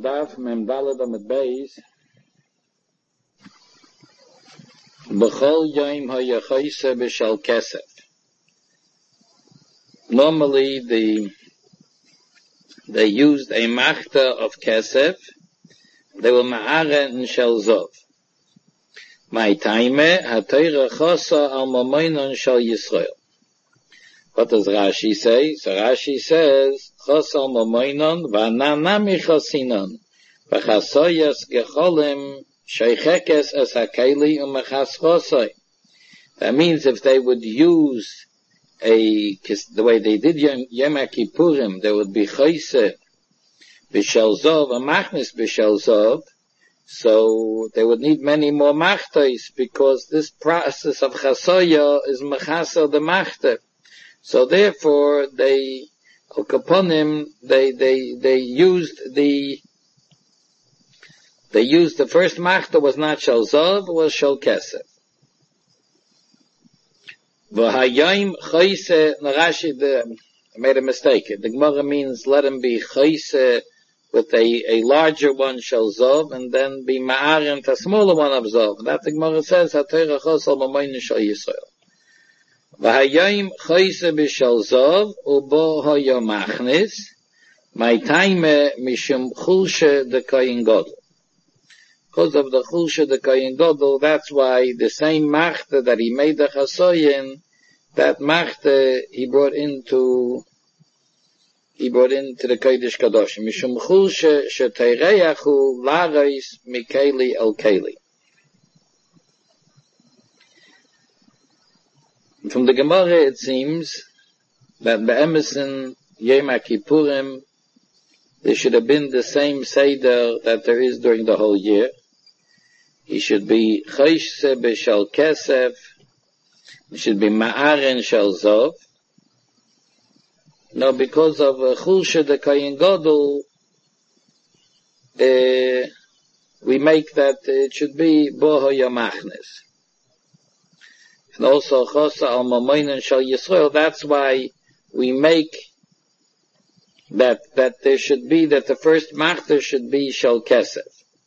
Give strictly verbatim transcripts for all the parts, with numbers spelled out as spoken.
Daf Mem Daled Amid Beis. B'chol Yom HaYachoyse B'Shal Kesef. Normally, the they used a machta of Kesef. They were ma'are and Shel Zov. My time HaTorah Chosa Al Mamoinon Shel Yisrael. What does Rashi say? So Rashi says, Chos al Mamoinon v'ananami chosinon v'chasoyas gecholim sheichekes es hakeli u'mechas chosoi. That means if they would use a, the way they did Yom, Yom Kippurim, there would be choyse b'shel zov, a machnis b'shel zov, so they would need many more machtos, because this process of chasoya is mechasa the machta. So therefore, they, al kaponim, they, they, they used the, they used the first machta was not shel zov, was shel kesef. V'hayim choyse, Rashi, the, I made a mistake. The Gemara means let him be choyse with a, a larger one shel zov, and then be ma'arim to a smaller one of zov. That the Gemara says, HaTorah Chos Al Mamoinon Shel Yisrael. V'hayim choyse b'shel zov, ubo hoyo machnis, my time mishum chulshe de koyin godel. Because of the chulshe de koyin godel, that's why the same machta that he made the chasoyin, that machta he brought into, he brought into the kodesh kadosh. Mishum chulshe sheteireyachu lareis mikeli el keli. From the Gemara, it seems that be'emesin Yom Kippurim, there should have been the same Seder that there is during the whole year. He should be Choyse b'Shel Kesef, he should be Ma'aren Shel Zov. Now, because of Chulshe de Koyin Godel, uh, we make that it should be Boho Yamachnes. And also Chosa Al Mamoinon Shel Yisrael. That's why we make that that there should be that the first machta should be Shel Kesef.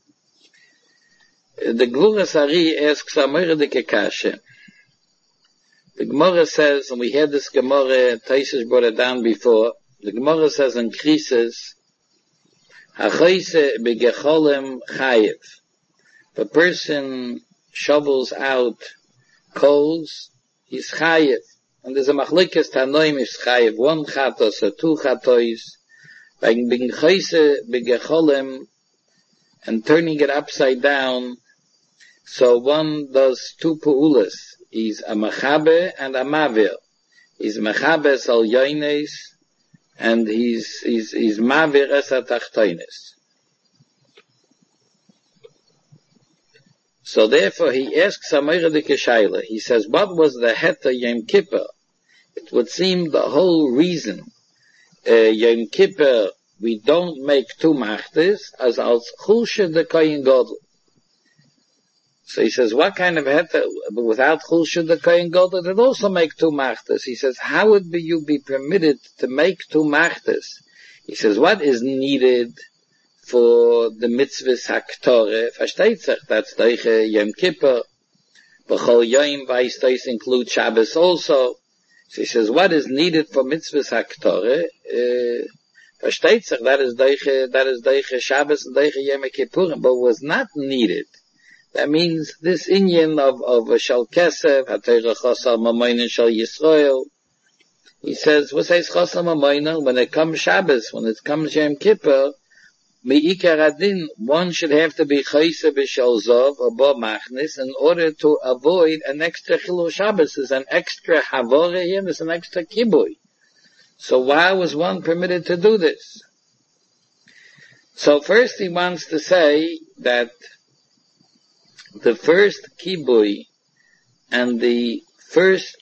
The Gvuras Ari asks Amora de Kekashe. The Gemara says, and we had this Gemara, Taisus brought it down before. The Gemara says in Krisis, Hachoyse begecholim chayev. If a person shovels out coals, he's chayev. And there's a machlikas tanoim is chayev, one chatos or two chatos, like being choyse begecholim, and turning it upside down, so one does two pu'ulas. He's a machabe and a mavir. He's machabe al yoines, and he's, he's, he's mavir es atachtoines. So therefore he asks Amora de Keshaila, he says, what was the heta Yom Kippur? It would seem the whole reason, uh, Yom Kippur, we don't make two machtes, as als chulshe de koyin godel. So he says, what kind of heta, without chulshe de koyin godel, it also make two machtes. He says, how would be you be permitted to make two machtes? He says, what is needed for the mitzvahs haktore? Versteht sich, that's deiche Yom Kippur. B'chol yom vayistais include Shabbos also. So he says, what is needed for mitzvahs haktore? Uh, Versteht sich, that is deiche, that is deiche Shabbos and deiche Yom Kippurim, but was not needed. That means this inyan of, of a Shel Kesef, HaTorah Chos Al Mamoinon Shel Yisrael. He says, what says Chos Al Mamoinon? When it comes Shabbos, when it comes Yom Kippur, Me'ikar adin, one should have to be Choyse b'Shel Zov, or Bo Machnis, in order to avoid an extra Chilul Shabbos. There's an extra Havore here, there's an extra Kibui. So why was one permitted to do this? So first he wants to say that the first Kibui and the first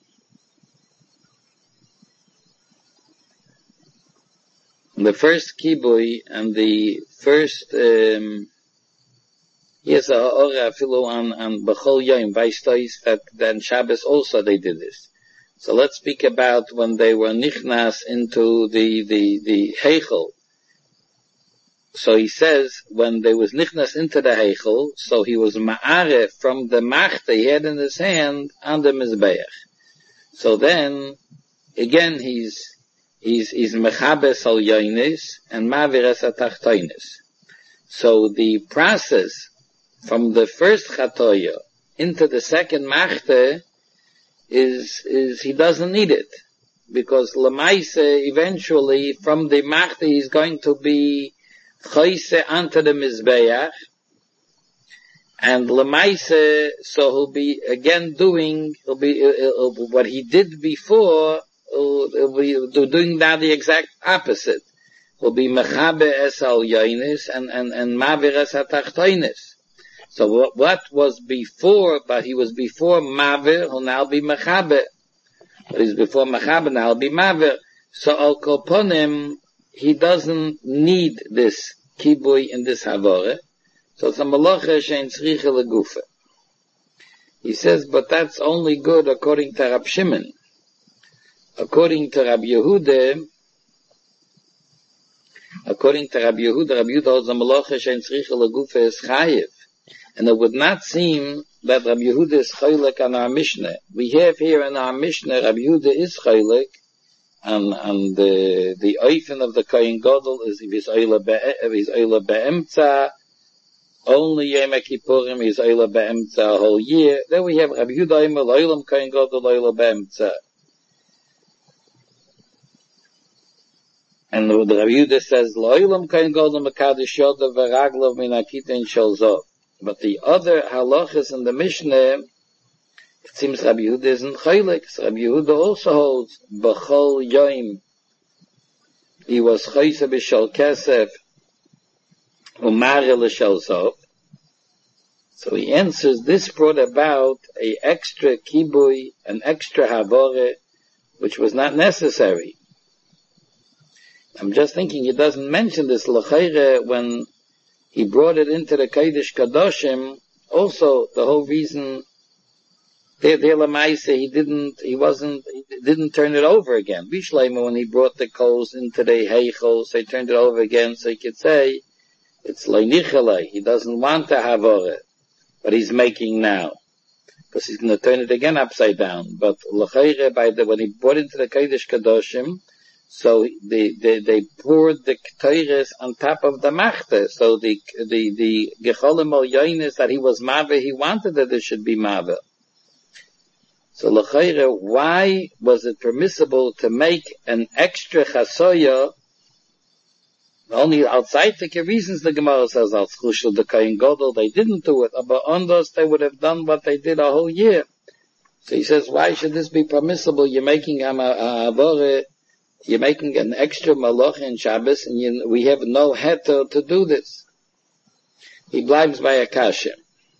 the first Kibui and the first um yes, Ora Filu on on B'chol Yom Vaystois, that then Shabbos also they did this. So let's speak about when they were nichnas into the the the heichel. so he says, when there was nichnas into the heichel, so he was ma'areh from the machte he had in his hand on the mizbeach. So then, again, he's, he's, he's mechabes al yonis and ma'viras atachtoinis. So the process from the first chatoya into the second machte is, is, he doesn't need it. Because lemaise, eventually, from the machte, he's going to be choise onto the mizbeach, and lemaise, so he'll be again doing, he'll be, he'll, he'll, what he did before, he'll, he'll be doing now the exact opposite. He'll be mechabe es al yonis and, and, and mavir es atachtoinis. So what, what was before, but he was before mavir, he'll now be mechabe. But he's before mechabe, now he'll be mavir. So al kolponim, he doesn't need this kibui in this havore. So it's a malacha shein tzricha legufa. He says, but that's only good according to Rab Shimon. According to Rab Yehuda, according to Rab Yehuda, Rab Yehuda holds a malacha shein tzricha legufa is chayiv. And it would not seem that Rab Yehuda is chaylik on our Mishnah. We have here in our Mishnah, Rab Yehuda is chaylik, and, and the, the oifen of the Kohen Gadol is if he's oila be'emtza, only Yom Kippurim is oila be'emtza a whole year. Then we have Rab Yehuda Omer, oilam Kohen Gadol oila be'emtza. And the Rab Yehuda says, oilam Kohen Gadol mekadosh yodav v'raglav min hakitin shel zov. But the other halachas in the Mishnah, it seems Rabbi Yehuda isn't chaylik. So Rabbi Yehuda also holds b'chol yoim. He was chayse b'shel kesef umare l'shel zov. So he answers, this brought about a extra kibui, an extra havore, which was not necessary. I'm just thinking he doesn't mention this l'chayre when he brought it into the Kodesh Kadoshim. Also, the whole reason there, there Lamaisa, he didn't, he wasn't, he didn't turn it over again. Bishleima, when he brought the coals into the Heichel, so he turned it over again, so he could say, it's Leinichele, he doesn't want to have it, but he's making now. Because he's going to turn it again upside down. But L'chaire, by the, when he brought it into the Kodesh Kadoshim, so they, they, they poured the Ketores on top of the Machte. So the, the, the Gecholim al Yonis that he was Mave, he wanted that it should be Mave. So L'chaire, why was it permissible to make an extra Chasoya? Only outside the reasons the Gemara says, al Chushel the Kohen Gadol, they didn't do it. But on those, they would have done what they did a whole year. So he says, why should this be permissible? You're making a, a, a You're making an extra malach in Shabbos, and you, we have no heter to do this. He bleibt by a kasha.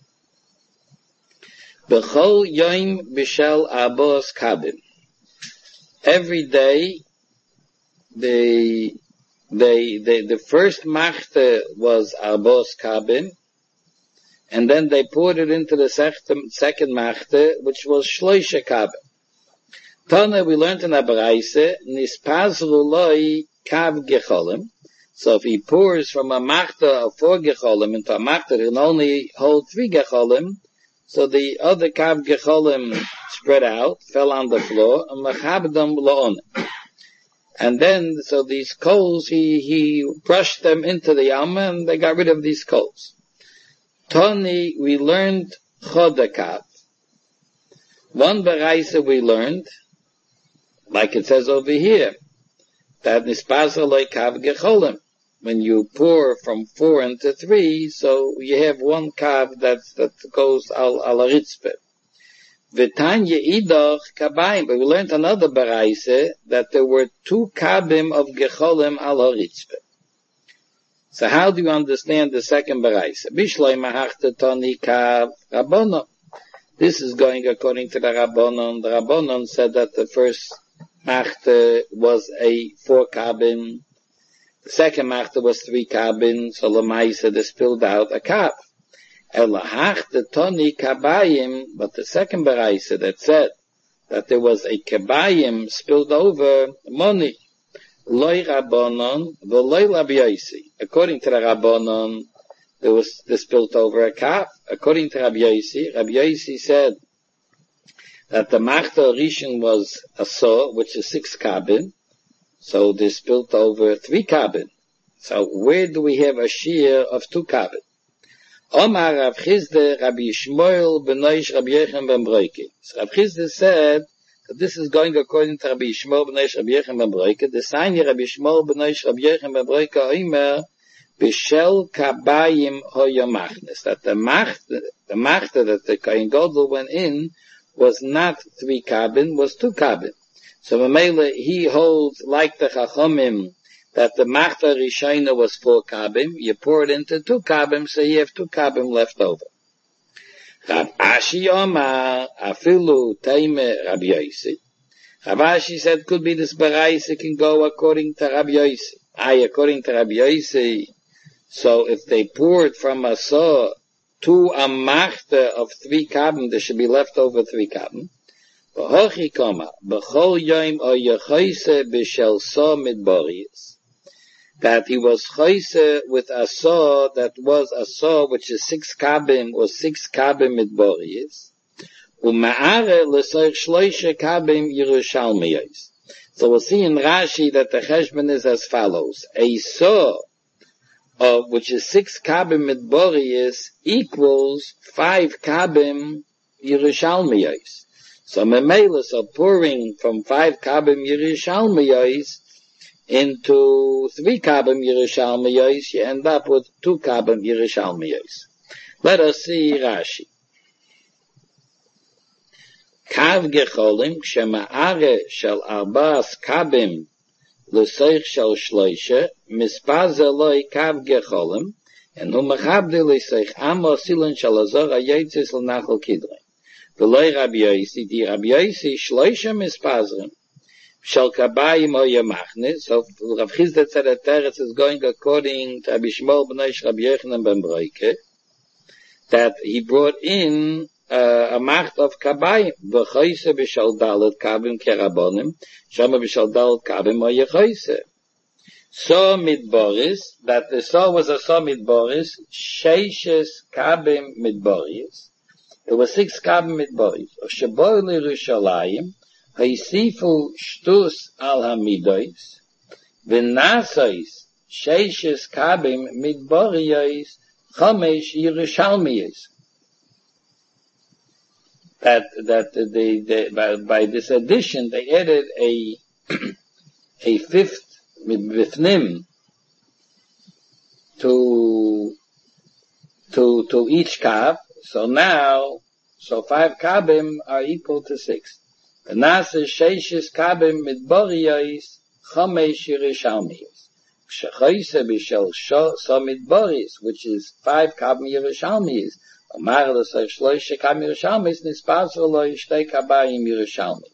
B'chol yoim b'shel abos kabim. Every day, the, the, the, the first machte was abos kabim, and then they poured it into the second machte, which was shloisha kabim. Tana, we learned in Abaraise, nispazru loi kav gecholim. So if he pours from a machta of four gecholim into a machta that can only hold three gecholim, so the other kav gecholim spread out, fell on the floor, and machabdam lo'on. And then, so these coals, he, he brushed them into the yama, and they got rid of these coals. Tani, we learned chodakav. One baraisa we learned, like it says over here, that nispasa like kav gecholim. When you pour from four into three, so you have one kav that's, that goes al, al aritzpe. V'tanya idach kabayim. But we learned another baraise, that there were two kabim of gecholim al aritzpe. So how do you understand the second baraise? Bishloi mahachta tani kav rabbonon. This is going according to the rabbonon. The rabbonon said that the first machte was a four kabin. The second machte was three kabin. So Lamaisa, they spilled out a kab. Elahachte toni kabayim, but the second baraisa that said that there was a kabayim spilled over money. Loi Rabbanon, v'loi Rabbi Yossi. According to the Rabbanon, there was this built over a calf. According to Rabbi Yossi, Rabbi Yossi said that the Machta Rishon was a saw, which is six kabin. So this built over three kabin. So where do we have a shear of two kabin? Omar Rav Chizde Rabbi Shmuel b'noish Rabbi Yechon ben Broike. So Rav Chizde said that this is going according to Rabbi Shmuel b'noish Rabbi Yechon ben Broike. The sign here Rabbi Shmuel b'noish Rabbi Yechon ben Broike oimer b'shel kabayim hoya machnes. That the macht, the macht that the Kohen Gadol went in was not three kabin, was two kabin. So Mamela, he holds like the Chachomim that the Machta Rishayna was four kabim, you pour it into two kabim, so you have two kabim left over. Rav Ashi Omar, Afilu Taime Rabbi Yossi. Rav Ashi said, could be this Barais, it can go according to Rabbi Yossi. Aye, according to Rabbi Yossi. So if they poured from a saw to a Machta of three kabim, there should be left over three kabim. V'hochi koma, b'chol yoim o yechoise b'shel saw midboris. That he was choise with a saw that was a saw which is six kabim or six kabim midboris. U'ma'are l'soich shloishe kabim Yerushalmiyos. So we'll see in Rashi that the cheshbon is as follows. A saw of which is six kabim midboris equals five kabim Yerushalmiyos. So Memela, so pouring from five kabim Yerushalmiyos into three kabim Yerushalmiyos, you end up with two kabim Yerushalmiyos. Let us see Rashi. Kav gecholim, shema'are shel arba'as kabim l'soich shel shloishe, mispaze loi kav gecholim, and hu mechabde l'soich amo silon shel azor hayetzis l'nachal kidrei. V'loi Rabbi Yossi, di Rabbi Yossi shloishe mispazrim. Shel kabayim hoya machnes. So Rav Chizda said that Teretz is going according to Rabbi Shmuel b'noish Rabbi Yochanan ben Broike, that he brought in uh, a macht of kabayim. V'choise b'shel dalet kabim kerabonim. Shama b'shel dalet kabim hoya choise. So midboris, that the saw was a saw midboris, sheishes kabim midboris. There were six kabim midboris. O sheboy l'Yerushalayim, haisifu shtus al hamidois, v'nasois sheishes kabim midboriyos, chomesh Yerushalmiyos. That, that they, they by, by this addition, they added a, a fifth midbifnim to, to, to each kab. So now, so five kabim are equal to six. The nasa sheishes kabim midboriyos, chomesh Yerushalmiyos. Shechoise b'shel so midboris, which is five kabim Yerushalmiyos. Amar l'soich shloishe kabim Yerushalmiyos, nispazer lo shtei kabayim Yerushalmiyos.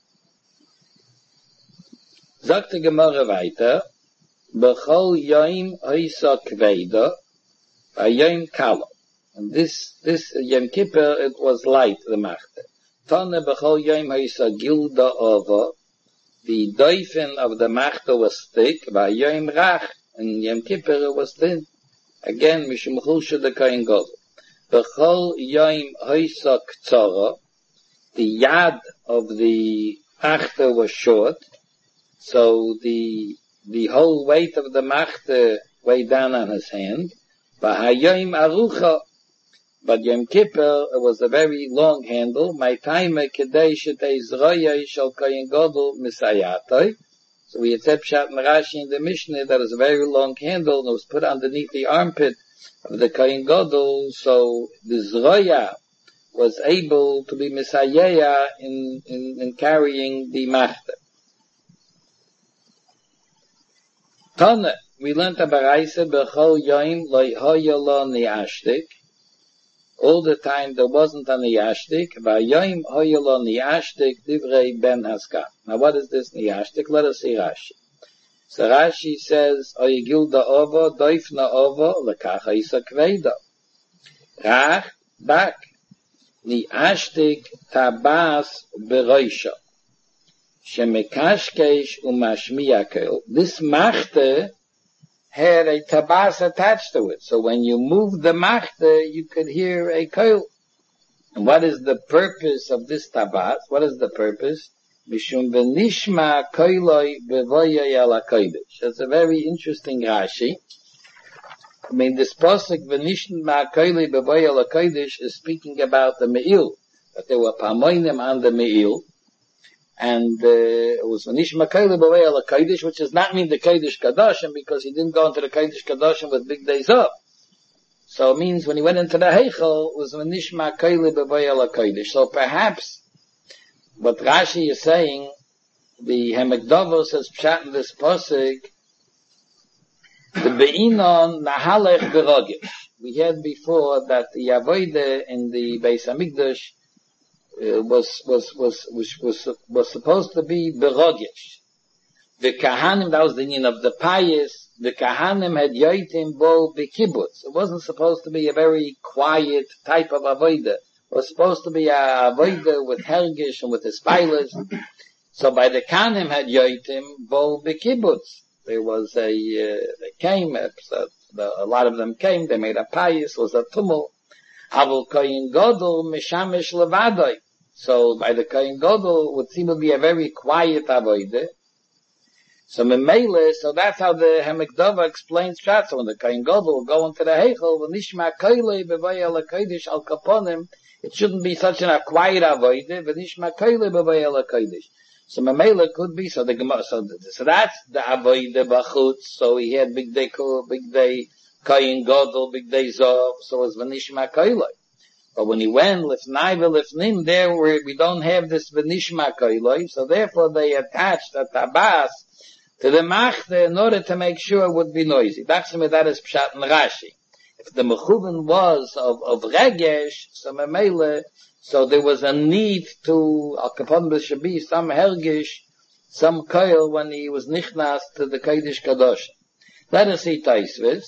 Sagt die Gemara weiter, b'chol yoim hoisa kveda, v'yoim kalo. And this, this Yom Kippur, it was light, the Machte. Tane b'chol yom ha'isa gilda ova. The doifen of the Machte was thick, v'yom rach, and Yom Kippur it was thin. Again, mishum chulsha de Kohen Gadol. B'chol yom ha'isa k'tzara. The yad of the Machte was short, so the, the whole weight of the Machte weighed down on his hand. V'ha'yom arucha. But Yom Kippur, it was a very long handle. My time, kedei shetei zroya shel Kohen Gadol misayatoi. So we had said Pshat and Rashi in the Mishnah that is a very long handle and it was put underneath the armpit of the Kohen Gadol. So the zroya was able to be misayeya in, in, in carrying the machta. Tana, we learned a baraisa b'chol yoim lo hoya lo niashtik. All the time there wasn't any yashtik. V'yoim hoyelo niyashtik divrei ben haskam. Now what is this niyashtik? Let us see Rashi. So Rashi says, Oyigilda ovo, doifna ovo, lekacha isa kveda. Rach, bak. Niyashtik tabas beroisha. shemekashkesh umashmiya koil. This machte had a tabas attached to it. So when you move the machte, you could hear a koil. And what is the purpose of this tabas? What is the purpose? Mishum v'nishma koiloi bevoyay ala kodesh. That's a very interesting Rashi. I mean, this pasuk v'nishma koiloi bevoyay ala kodesh is speaking about the Me'il. That there were pamoinim on the Me'il. And uh, it was v'nishma koiloi bevoyay ala kodesh, which does not mean the Kodesh Kadoshim, because he didn't go into the Kodesh Kadoshim with big days up. So it means when he went into the Heichel, it was v'nishma koiloi bevoyay ala kodesh. So perhaps what Rashi is saying, the Hemekdovos says pshat in this pasuk, the Be'inon nahalech berogesh. We had before that the Avodah in the Beis Hamikdash uh, was was was was was was supposed to be berogesh. The Kahanim, that was the meaning of the pious. The Kahanim had yoitim bo bekibbutz. It wasn't supposed to be a very quiet type of Avodah. It was supposed to be a avodah with hergish and with the spilers. So by the Kahanim had yoitim bo bekibbutz. There was a, uh, they came, so the, a lot of them came, they made a pious, was a tumult. Avol koyin godol mishamish levadoi. So by the koyin godol, it would seem to be a very quiet avodah. So memele, so that's how the Hemekdova explains Pshat. So when the koyin godol will go into the Heichel, v'nishma koilei bevoyay ala kodesh al kaponim, it shouldn't be such a quiet avodah, v'nishma koilei bevoyay ala kodesh. So memele could be, so the so, so that's the avodah b'chutz. So he had big day, big day koyin godol, big day zov. So it was v'nishma koilei. But when he went lifnai v'lifnim, there where we don't have this v'nishma koilei, so therefore they attached a tabas to the machte in order to make sure it would be noisy. That's me, that is pshat in Rashi. If the mechuven was of, of regesh, so memele, so there was a need to, al kapon should be some hergish, some koil when he was nichnas to the Kodesh Kadosh. Let us see Taisvis.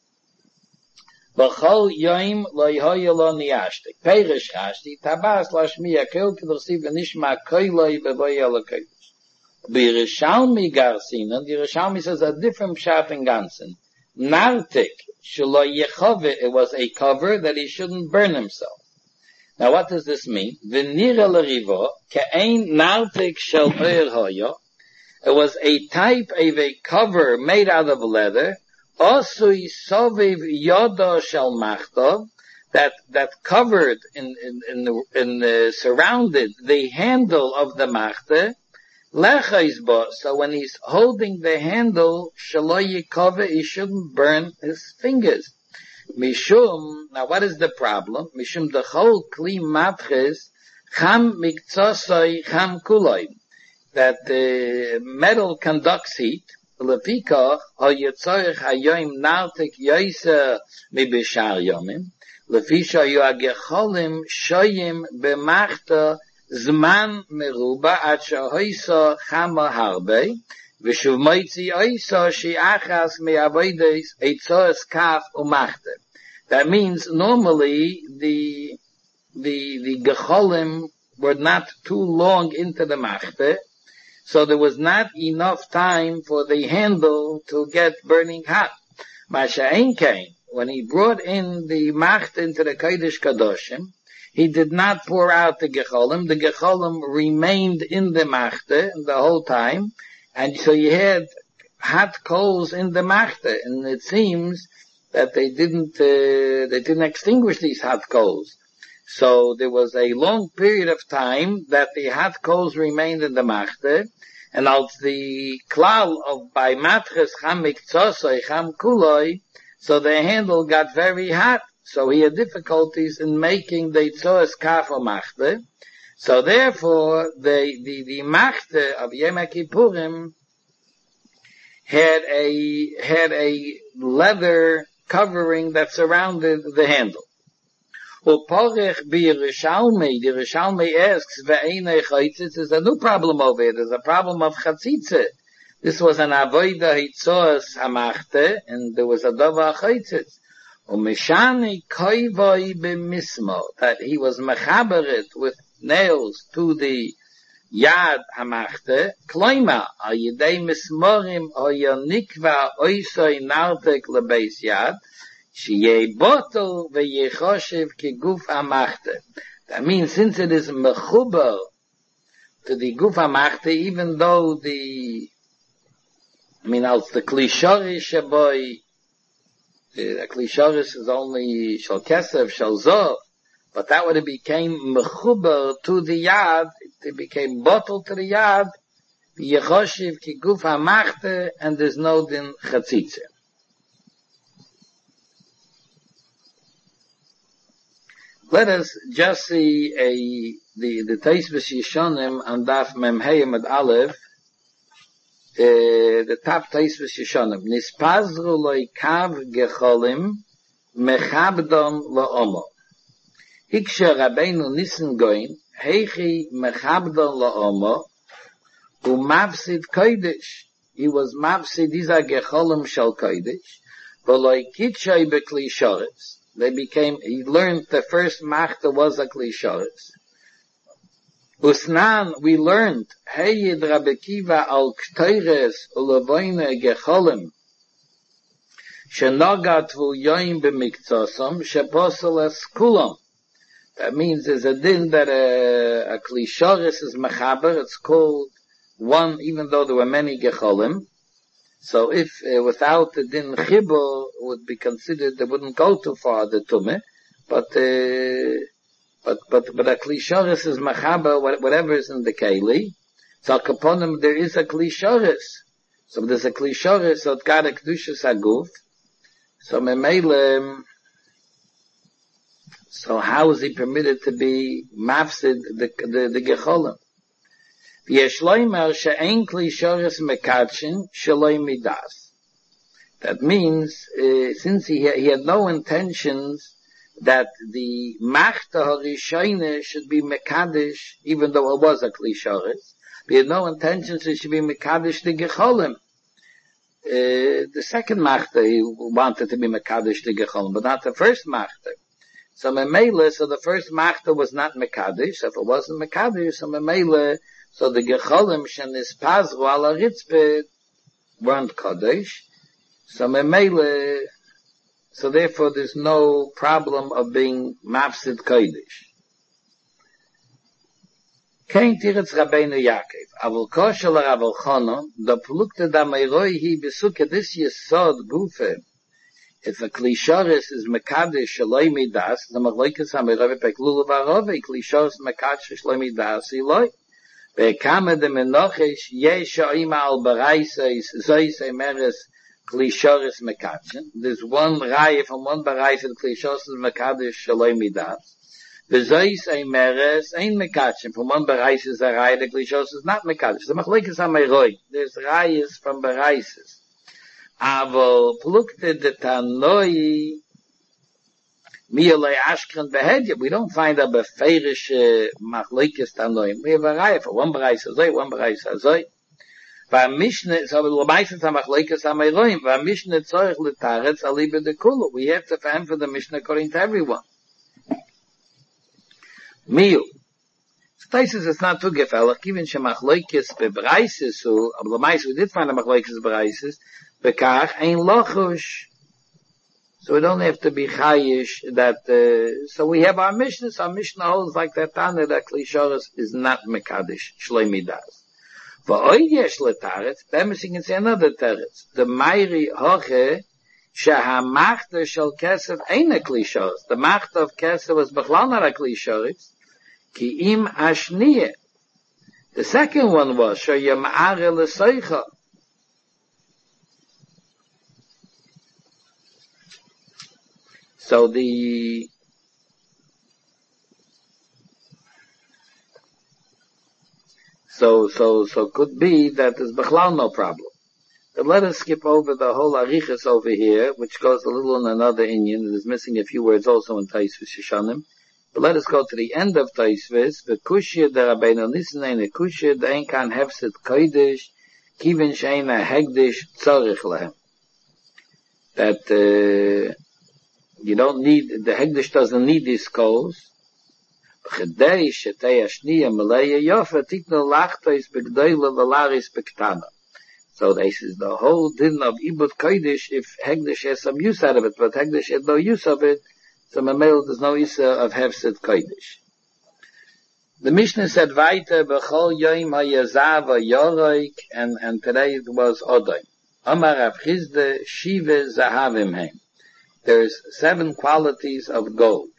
B'chol yoim lo yhoye lo niyashtik. Perish Rashi, tabas lashmiya koil k'dorsi v'nishma koiloi bevoyay ala kodesh. B'Yerushalmi Garsin, the Yerushalmi says a different pshat in Gansen. Nartik, shelo yechove, it was a cover that he shouldn't burn himself. Now what does this mean? V'nira l'rivo, ke'ein nartik shel oir hoyo, it was a type of a cover made out of leather, osui soviv yodo shel machtov, that, that covered in, in, in the, in the, surrounded the handle of the machte, so when he's holding the handle, shelo yikove, he shouldn't burn his fingers. Mishum, now what is the problem? Mishum the whole kli matches, cham miktsosoi cham kuloi, that the metal conducts heat. Lepikoch, o yitzorich hayoim nartik yoyser mibishar yomim, lefisha yu agecholim shoyim b'machta Zman meruba ad shehoisa chama harbe, v'shuv moitzi oisa she'achas me'avodes eitzoes kaf umachte. That means normally the the the gecholim were not too long into the machte, so there was not enough time for the handle to get burning hot. Masha'en came when he brought in the machte into the Kodesh Kadoshim. He did not pour out the gecholim. The gecholim remained in the machte the whole time, and so you had hot coals in the machte, and it seems that they didn't uh, they didn't extinguish these hot coals. So there was a long period of time that the hot coals remained in the machte, and als the klal of by matches cham miktsosoi cham kuloi, so the handle got very hot. So he had difficulties in making the tzoas kaf or machte. So therefore, the, the, the machte of Yom Kippurim had a, had a leather covering that surrounded the handle. Uporech b'Yerushalmi, the Yerushalmi asks, ve'einei chaitzitz, there's a new problem over here. There's a problem of chatzitze. This was an avodah hitzoas hamachte, and there was a dava chaitzitz. Umishani koivoi b'mismo, that he was mechaberet with nails to the Yad hamachte, kloima, al yedei mismorim o yonikva oisoi nartek lebeis yad, sheyei botel veyechoshev ki guf hamachte. That means since it is mechuber to the guf hamachte, even though the, I mean, als the klishorish boy, the klishorish is only shal kesef, shal zov, but that when it became mechuber to the yad, it became bottled to the yad, yechoshiv ki guf hamachte, and there's no din chatzitze. Let us just see a the the Teisves Yeshonim on Daf Mem Heyem at Aleph, uh, the top Teisves Yeshonim. Nispazru loy kav gecholim mechabdom la'omo. Hikshe Rabbeinu Nissen goin heichi mechabdom la'omo u mavsid kodesh. He was mavsid iza gecholim shal kodesh v'loy kitchay bekli shoretz. They became, he learned the first machta was a klisharis. Usnan, we learned, Heyid Rabbi Kiva al kteires ulevoine gecholim, shenogat vuyoim b'miktsosam, sheposel es kulam. That means there's a din that a, a klisharis is mechaber, it's called one, even though there were many gecholim. So if uh, without the din chibur would be considered, they wouldn't go too far the tumah, but uh, but but but a klisharis is machaber whatever is in the keli. So kaponim there is a klisharis. So there's a klisharis, so it got a kedushas haguf. So memele. So how is he permitted to be mafsid the the, the gecholim? That means, uh, since he, he had no intentions that the Machta Harishayne should be Mekadesh, even though it was a Klisharis, he had no intentions it should be Mekadesh the Gecholim. Uh, the second Machta he wanted to be Mekadesh the Gecholim, but not the first Machta. So Memele, so the first Machta was not Mekadesh, so if it wasn't Mekadesh, so Memele, so the gecholim shenispazru ala ritzpeh weren't kodesh. So memele, so therefore there's no problem of being mafsid kodesh. Kein tiretz Rabbeinu Yaakov. Avol koshel Rav Elchanan, the plukte da meiroi hi besuke this yesod gufe. If a klisharis is mekadesh shaloi midas, the machlokes hameiroi peklulu varove, klisharis mekadesh shaloi midas iloi. Bekame de menochish yesha ima al baraisa zois emeres klisharis mekatchen. There's one raya from one baraisa klisharis mekadesh shaloi midas. The zois emeres ein mekatchen. From one baraisa is a raya the klisharis is not mekadesh. The machlokes hameiroi. There's rayas from baraisas. Avo plukte de tanoi we don't find a beferish machlokes tanoim. We have a raya for one bereis azay, one bereis azay. Va mishne, so the meistens a machlokes amayroim. Va mishne tzorich letaretz alibe de kulu. We have to find for the Mishnah according to everyone. Miu. Stasis is not too gefällig, even she machlokes bereises, so, aber the meist we did find a machlokes bereises, bekach ein lochush. So we don't have to be chayish that, uh, so we have our Mishnah, so our Mishnah holds like that Tana, that Klisharis is not Mekadesh, Shloi Midas. V'oid yesh letaretz, then we can say another teretz. The Meiri Hoche, shehamachta shel kesef ein a Klisharis. The machta of kesef was bechlal not a Klisharis, ki im ashniye. The second one was, sheyamare l'soicha. So the so so so could be that there's bechlal no problem. But let us skip over the whole arichas over here, which goes a little in another inyan. There's missing a few words also in Taisvis Yeshanim. But let us go to the end of Taisvis. The kushya the Rabbeinu Nissen ein a kushya the ein kan hefset kodesh kivin sheina hegdish tzorich lehem. That uh, you don't need, the Hegdish doesn't need these coals, Chedei shetei ashniya malaya yofa tikno lachtois begdoila valaris bektana. So this is the whole din of Ibud Kodesh if Hegdish has some use out of it, but Hegdish has no use of it, so Mamel there's no use of Hefset Kodesh. The Mishnah said weiter, Bechol Yoim HaYazav HaYoroik, and, and today it was Odoi. Amar Rav Chizde, Shive Zahavim Heim. There's seven qualities of gold.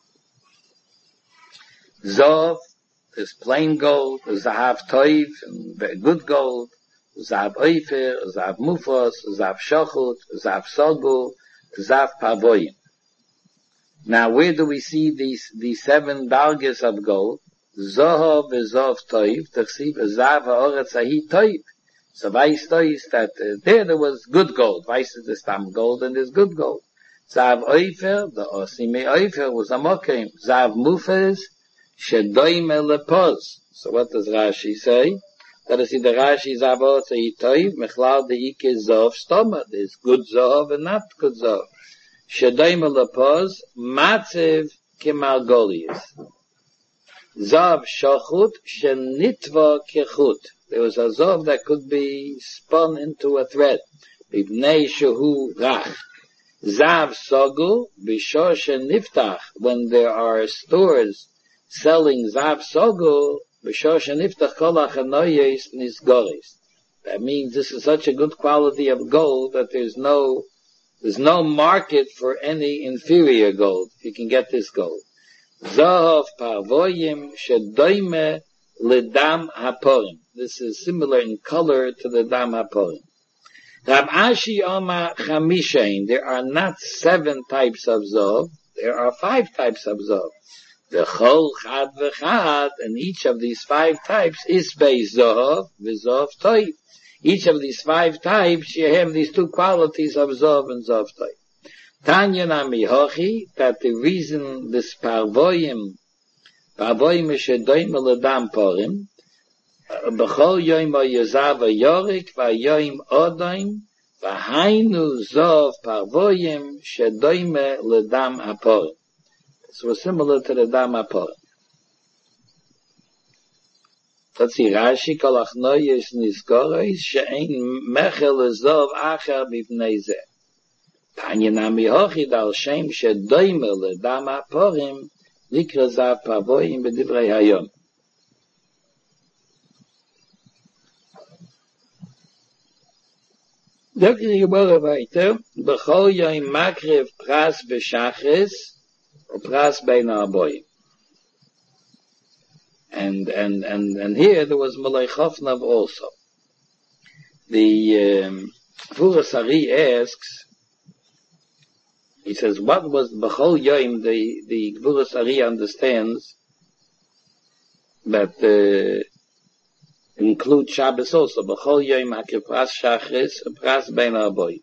Zov, there's plain gold, there's Zahav Toiv, and very good gold, Zav Oifer, Zav Mufos, Zav Shochut, Zav Sogu, Zav Pavoyim. Now, where do we see these these seven dargas of gold? Zohov Zav Toiv, Tersiv Zav Ha'oretz Ahi Toiv. So Weiss Toiv that uh, there there was good gold. Weiss is the stam gold and there's good gold. Zav Oifer, the Osime Oifer was a mokim. Zav Mufos, Shedoim Elepoz. So what does Rashi say? That is the Rashi Zavot Toiv, Mechlal the Ike Zov Stoma. There's good Zov and not good Zov. Shedaim Lepoz, Matzev Kemargolius. Zov Shochut, Shenitva Kechut. There was a Zov that could be spun into a thread. Bibnei Shehu Rach. Zav Sogu, Bishor Sheniftach. When there are stores selling Zav Sogu, that means this is such a good quality of gold that there's no there's no market for any inferior gold. You can get this gold. Zahav parvoyim shedoime ledam haporim. This is similar in color to the dam haporim. Rav Ashi Omar Chamishain. There are not seven types of zov. There are five types of zov. The chol chad v'chad, and each of these five types is beis zov v'zov toiv. Each of these five types, you have these two qualities of zov and zov toiv. Tanya nami hochi, that the reason this parvoyim, parvoyim shedoim ledam porim, b'chol yoim ha'yazav ha'yorik v'yoim odaim v'hainu zov parvoyim shedoim ledam haporim. So it's similar to the Dam HaPorim. Let's see, Rashi, Kol Achnoyes Nizkorois, She'ein Mechel Ezov Acher Bivnei Zeh. Tanya Nami Hochi Dal Shem Shedoime LeDam HaPorim, Likra Zav Pavoyim B'divrei Hayom. Dok die Gemara weiter, B'chol Yoim Makrev Pras B'Shachris, Pras Bein HaAboyim. And, and, and, and here there was Malay Chofnav also. The, um, Furas Ari asks, he says, what was B'chol Yoim? The, the Furas Ari understands that, uh, include Shabbos also. B'chol Yoim Hakir Pras Shachris, Pras Bein HaAboyim.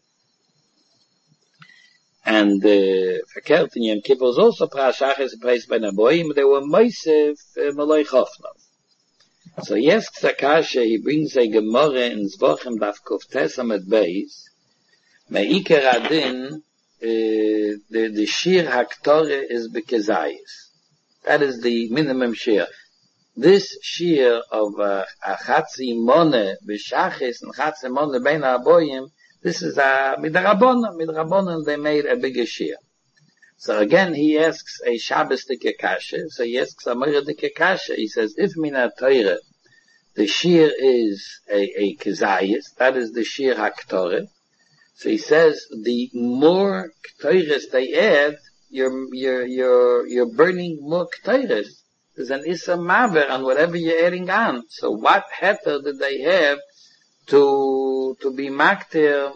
And verkehrt in Yom Kippur was also Pras Shachris and Pras Bein HaAboyim. They were Moisef Malay Chofnav. So yes, Ksakasha, he brings a Gemara in Zvochem Daf Kuf Tesam at Beis. Me'iker Adin, the the Shir HaKtorah is Bekezayis. That is the minimum shir. This shir of uh, a Chatzi Mone B'Shachris and Chatzi Mone Bein HaAboyim, this is a midrabanan. Midrabanan, they made a bigger shir. So again, he asks a Shabbos dike kasha. So he asks a Moira dike kasha. He says, if mina Torah, the shir is a, a kezayis, that is the shir haktorah. So he says, the more k'toras they add, you're, you're, you're, you're burning more k'toras. There's an issa maver on whatever you're adding on. So what heter did they have to, to be makter?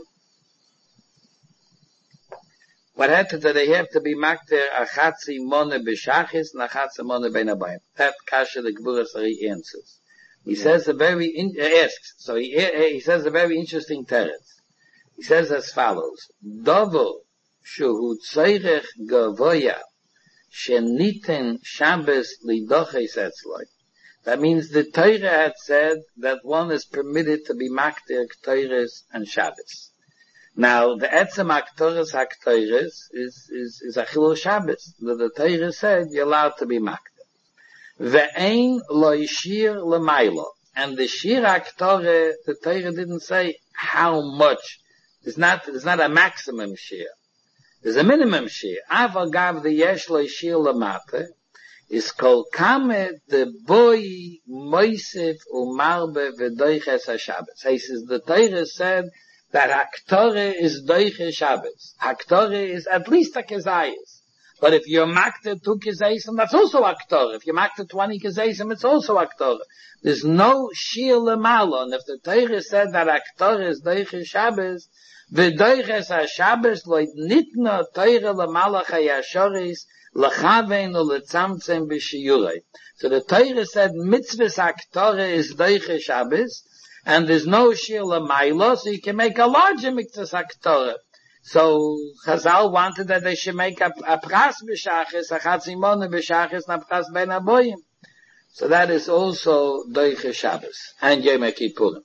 What heter did they have to be makter achatzi mone b'shachis and achatzi mone bein habayim? That kasha the Gemara Sari answers. He yeah. says a very, in, uh, asks, so he, he says a very interesting teretz. He says as follows, Dovo shuhu tzorech gavoya sheniten Shabbos lidoches etzloi. That means the Torah had said that one is permitted to be makter k'toras and Shabbos. Now, the etzem haktoras haktoras is, is, is a chilul Shabbos. The, the Torah said you're allowed to be makter. Ve'ein lo shir l'maylo. And the shir aktore, the Torah didn't say how much. It's not, it's not a maximum shir. There's a minimum shir. Ava gav the yesh lo shir l'mate. Is kol kame the boy moisef umarbe v'doiches ha-Shabbos. He says, the Torah said that Haktore is doiche Shabbos. Haktore is at least a kezayis. But if you're makte two kezayis, that's also Haktore. If you're makte twenty kezayis, it's also Haktore. There's no shir lemalo. And if the Torah said that Haktore is doiche Shabbos, v'doiches ha-Shabbos loit nitna Torah lemalach ha-yashoris l'chavein u'letzamtzem b'shiyurei. So the Torah said mitzvahs Haktore is doiche Shabbos, and there's no shir l'maylo, so you can make a larger mitzvahs Haktore. So Chazal wanted that they should make a, a pras b'shachis, a chatzimone b'shachis, and a pras ben aboyim. So that is also doiche Shabbos and Yom Kippurim.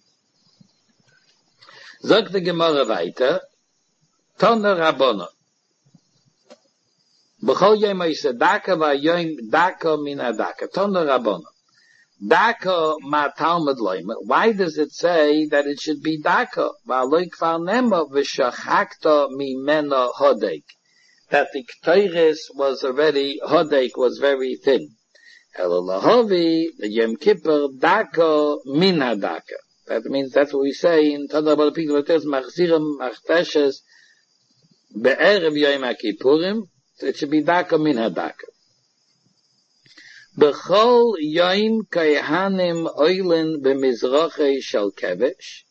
Sagt die Gemara weiter, Toner Rabbono. B'chol Yom Daka v'Yom Daka min Adaka. Toner Rabbono. Daka ma Talmud loyme. Why does it say that it should be Daka? V'aloi kvar nemo v'shachakta mimeno hodek. That the Ktoires was already, hodek was very thin. Elo lahovi, the Yom Kippur, Daka min Hadaka. That means that's what we say in Toner Rabbono Pikul V'Teres Machzirim Achteshes Be'erev Yom HaKippurim. So it should be Daka min Hadaka. B'chol yoim kayhanim oilen b'mizrochei shel kevesh.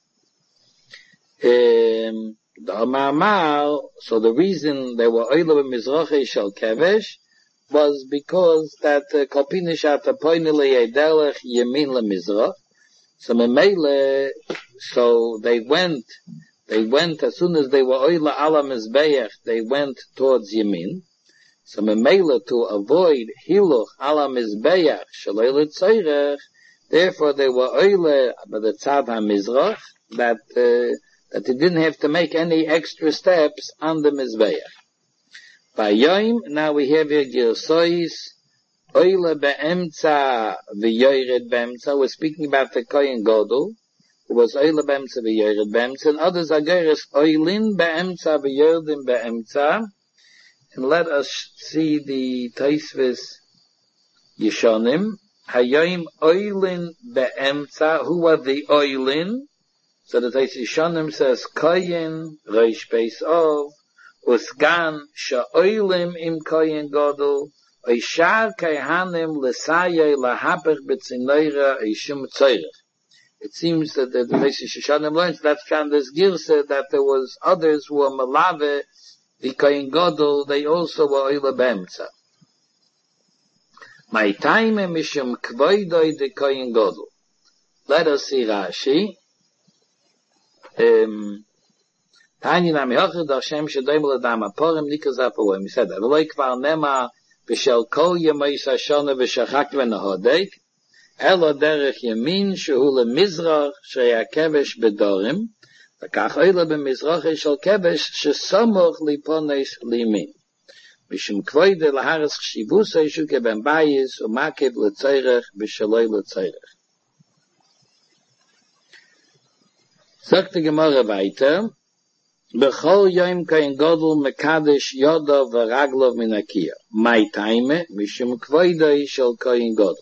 Um, the Amar, so the reason they were oilen b'mizrochei shel kevesh was because that kolpinishat apoyne le'yedelech yemin le'mizroch. So memele, so they went, they went as soon as they were oila ala mizbeach, they went towards yemin. So memele, to avoid hiluch ala mizbeach shalei l'tzoyrech, therefore they were oile by the tzad ha-mizrach, that uh, that they didn't have to make any extra steps on the mizbeach. By Yom, now we have here girsois oile be'emtza v'yoyred be'emtza. We're speaking about the Kohen Gadol, who was oile be'emtza v'yoyred be'emtza, and others are geres oilin be'emtza v'yordim be'emtza. And let us see the Taisvis Yeshonim. Hayoim oilin be'emtza. Who are the oilin? So the Taisvis Yeshonim says, Koyin, Reish Beis Ov, Usgan, Sha'oilim im Koyin Gadol, Oishar Kayhanim L'sayay Lahapech B'tzinoira Eishum Tzoyrech. It seems that the Taisvis Yeshonim learns that from this Girsa that there was others who were Malave, the Kohen Gadol, they also were oile be'emtza. My time mishum kvoidoi the Kohen Gadol. Let us see Rashi. Um, Tani nam yochid Hashem shedoim l'dam aporim nikaz aporim. He said, V'loi kvar nema b'shel kol yemois hashona v'shachak v'nahodek, elo derech yemin shehu lemizrach sheyakevesh bedorim, וכך אלה במזרחי של כבש שסמוך ליפונס לימין. משום כבוידה להרס חשיבוסי שוקה בן בייס ומעכב לצורך בשלוי לצורך. sagt die Gemara weiter, Bechol Yom Kohen Gadol Mekadesh Yodo V'Raglov Min HaKiyah. Mai Taime, Mishum Kvoidoi Shel Kohen Gadol.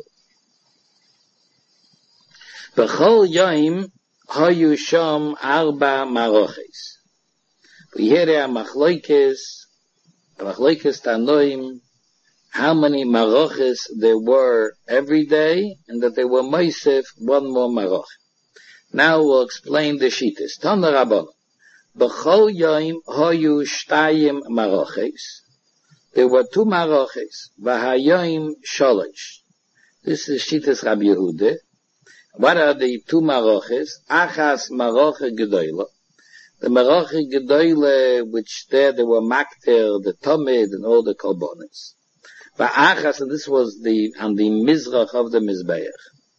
Bechol Yom Hayu Shom Arba Maroches. Here are Machloikes, Machloikes Tanoim, how many Maroches there were every day, and that there were Moisef, one more Maroch. Now we'll explain the Shittas. Tana Rabbanan. B'chol Yom Hayu Shtayim Maroches. There were two Maroches. V'hayom Sholosh. This is Shittas Rabbi Yehuda. What are the two Maroches? Achas Maroche Gedoyle. The Maroche Gedoyle, which there they were Makter, the Tomid, and all the Korbanos. V'achas, and this was the, on the Mizrach of the Mizbeach.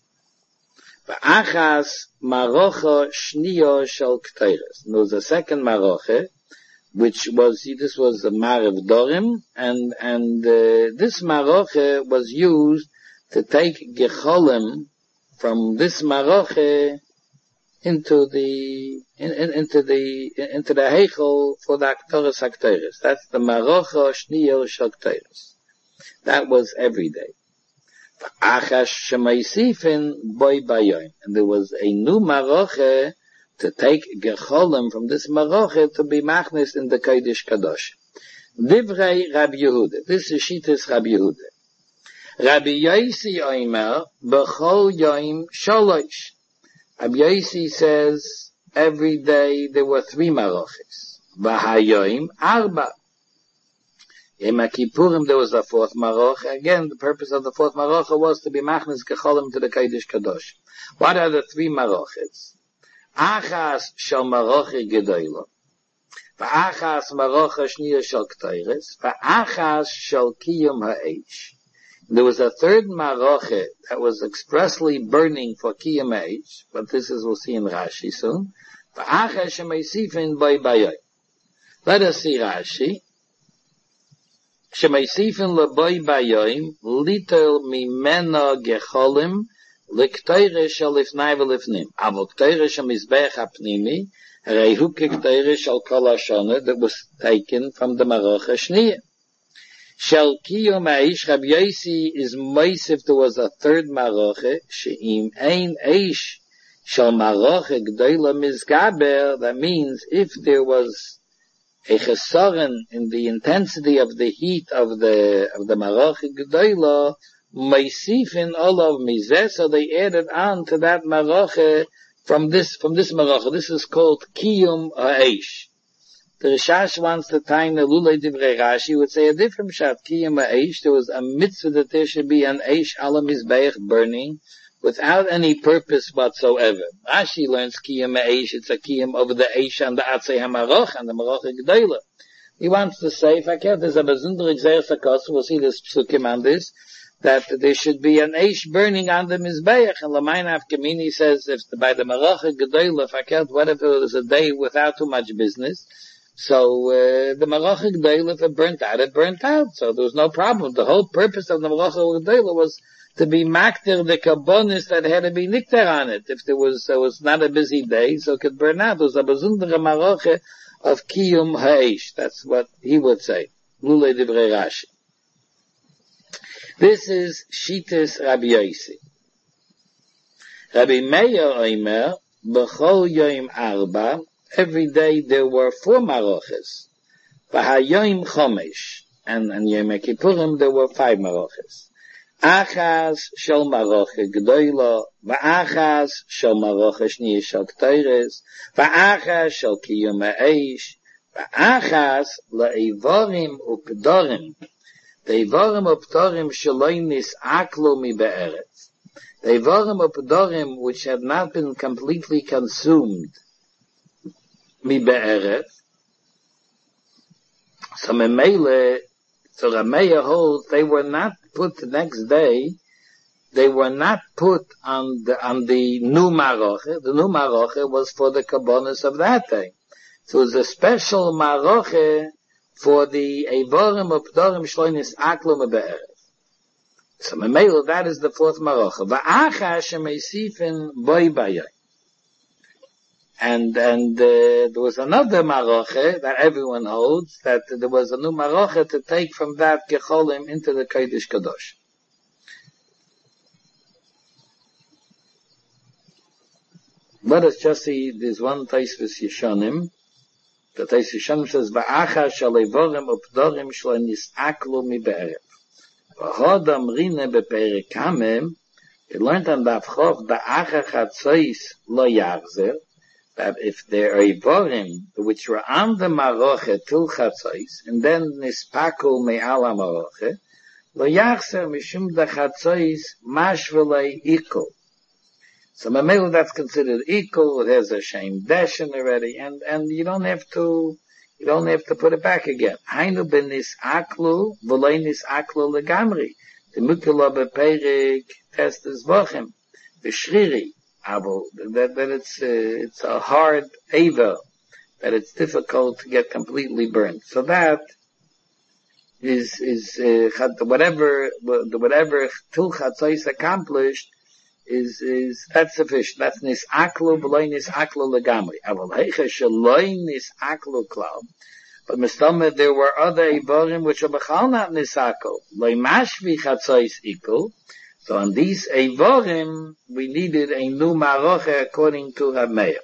V'achas Marocha Shniyo Shel K'teires. There was a second Maroche, which was, this was the Marev Dorim, and, and, uh, this Maroche was used to take Gecholim from this Maroche into the, in, in, into the, into the Heichel for the Aktoris Aktoris. That's the Maroche Shniyel Shaktoris. That was every day. Achash Shemaisifin Boy Bayoim. And there was a new Maroche to take Gecholim from this Maroche to be machnis in the Kodesh Kadosh. Divrei Rabbi Yehuda. This is Shittas Rabbi Yehuda. Rabbi Yosi Omer B'chol Yoim Sholosh. Rabbi Yosi says every day there were three Maroches. V'hayoim Arba. Yom Kippurim there was a fourth Maroche. Again, the purpose of the fourth Maroche was to be machnis Gecholim to the Kodesh Kadosh. What are the three Maroches? Achas shel Maroche Gedoylo. V'achas Maroche Shniya shel K'tayres. V'achas shel Kiyum Ha'esh. There was a third Maroche that was expressly burning for Kiyum Ha'esh, but this is we'll see in Rashi soon. V'achas Shemaisifin Boy Bayoy. Let us see Rashi. Shemaisifin LeBoy Bayoyim Litol Mimeno Gecholim L'K'tayres shel Lifnai V'Lifnim. Avo K'tayres shel Mizbech HaPnimi Reihu K'tayres shel Kol HaShona that was taken from the Maroche Shniya. Shel Kiyum Ha'esh Rabbi Yosi is moisif there was a third Maroche She'im Ein Eish Shel Maroche G'doyla Mizgaber. That means if there was a chesaron in the intensity of the heat of the of the Maroche G'doyla, moisifin all of mizeh, so they added on to that Maroche from this from this Maroche. This is called Kiyum Ha'esh. The Rishash wants to time the Lulei Divrei Rashi would say a different shot. Kiyum Ha'esh, there was a mitzvah that there should be an Eish ala Mizbeach burning without any purpose whatsoever. Rashi learns Kiyum Ha'esh, it's a Kiyum over the Eish and the Atzei HaMaroch and the Maroch G'dayla. He wants to say, if I can't, there's a Bezundar Gzeir Sakos, we'll see this psukim on this, that there should be an Eish burning on the Mizbeach, and Lamayin Afkamini says, if the, by the Maroch G'dayla, if I can't, what if it was a day without too much business? So, uh, the Maroch G'dayla, if it burnt out, it burnt out. So there was no problem. The whole purpose of the Maroch G'dayla was to be makter the karbonis that had to be nikter on it. If there was, it was not a busy day, so it could burn out. It was a bezundere Maroche of Kiyum Ha'esh. That's what he would say. Lulei Divrei Rashi. This is Shittas Rabbi Yosi. Rabbi Meir Omer, B'chol Yoim Arba, every day there were four Maroches. V'hayoim Chomesh, and and Yom Kippurim there were five Maroches. Achas shel Maroche G'doyla, v'achas shel Maroche Shniya shel K'tayres, v'achas shel Kiyum Ha'esh, v'achas le'ivorim u'pdorim. The ivorim u'pdorim sheloi nis'aklo mi be'eretz. The ivorim u'pdorim which had not been completely consumed mi be'eretz. So Memele, so Rameya holds, they were not put the next day, they were not put on the, on the new Maroche. The new Maroche was for the Kabbonis of that day. So it was a special Maroche for the Eivorim of Pdorim Shloinis Aklum Be'erev. So Memele, that is the fourth Maroche. Va'acha shemeisifin boy bayay. And, and, uh, there was another Maroche that everyone holds, that there was a new Maroche to take from that Gecholim into the Kodesh Kadosh. Let us just see, there's one Taisvis Yeshonim. The Taisvis Yeshonim says, Va'acha shalevorim updorim shlo nis'aklu mi be'erev. V'hodam rine be'perek kamem, he learned on the Avchov, Va'acha chatzois lo yachzer, that if there are ivorim which were on the maroche till chatzos, and then nispaku me'al maroche, lo yachzer mishum da chatzos mashvelei ikul. So mamelu that's considered ikul. It has a shame dashin already, and and you don't have to you don't have to put it back again. Hainu ben nisaklu v'lei nisaklu legamri. The mukula beperik test is vochem v'shriri. That, that it's, uh, it's a hard ava, that it's difficult to get completely burnt. So that, is, is, uh, whatever, whatever Til Chatzos accomplished is, is, that's sufficient. That's nisaklu, b'loi nisaklu legamri. Aval heicha sheloi nisaklu klal. But Mistama, there were other Ivorim which are b'chal not nisaklu. Loi mashvi Chatzos ikul. So on these Ivorim, we needed a new maroche according to Rameir.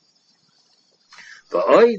He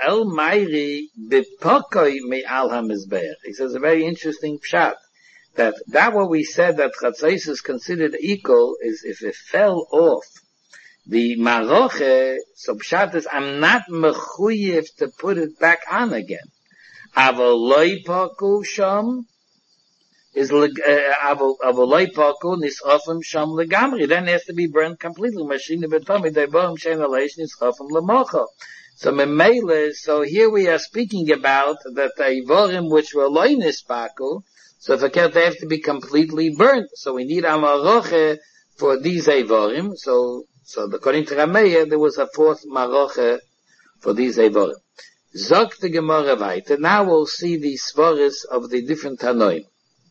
says a very interesting pshat, that that what we said that Chatzos is considered equal is if it fell off the maroche, so pshat is I'm not mechuyev to put it back on again. Aval loy paku sham is aval loy paku nisofim sham legamri. Then it has to be burned completely. Mashina b'tomid devarim shein aleish nisofim lemocha. So memele, so here we are speaking about that the Ivorim which were loy nispaku, so if a cat they have to be completely burnt. So we need amaroche for these Ivorim. So, so according to Rameir, there was a fourth maroche for these Ivorim. Zok the Gemara weiter. Now we'll see the svaris of the different Tanoim.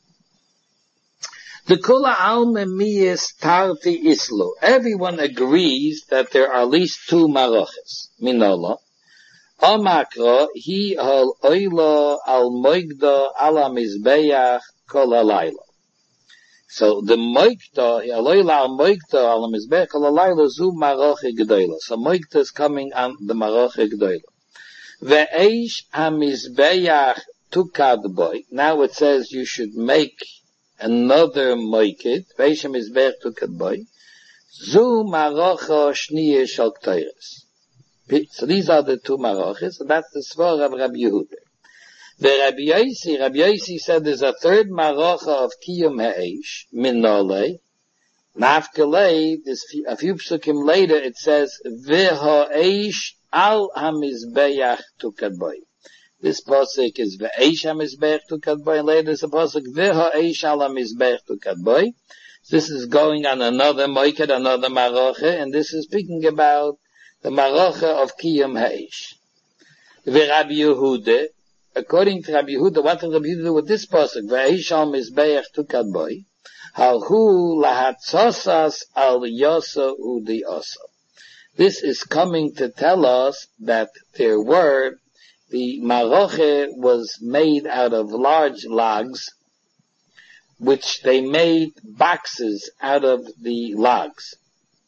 The kula alme miyes tarti islu. Everyone agrees that there are at least two maroches. Minola. Amakra, he al oila al moigda ala mizbeach kol alayla. So the moigda, al oila al moigda ala mizbeach kol alayla zu maroche gedoyla. So moigda is coming on the maroche gedoyla. Ve'eish ha-mizbeach tukad boy. Now it says you should make another moikid. Ve'eish ha-mizbeach tukad boy. Zu marocha shniye shal k'toyres. So these are the two maroches, and that's the svar of Rabbi Yehuda. The Rabbi Yosi, Rabbi Yosi said there's a third marocha of Kiyum Ha'esh, min nolei. Nafkalei, a few psukim later, it says, V'ha'esh al ha-mizbeach tukad boy. This pasuk is V'eish ha-mizbeach tukad boy, and later there's a pasuk, V'ha'esh al ha-mizbeach tukad boy. This is going on another moiked, another marocha, and this is speaking about the marocha of Kiyum Ha'esh. Rabbi Yehuda, according to Rabbi Yehuda, what did Rabbi Yehuda do with this pasuk? V'eish al mizbeach tukad boy, halhu lahatzosas al yosa udi osa. This is coming to tell us that there were, the marocha was made out of large logs, which they made boxes out of the logs.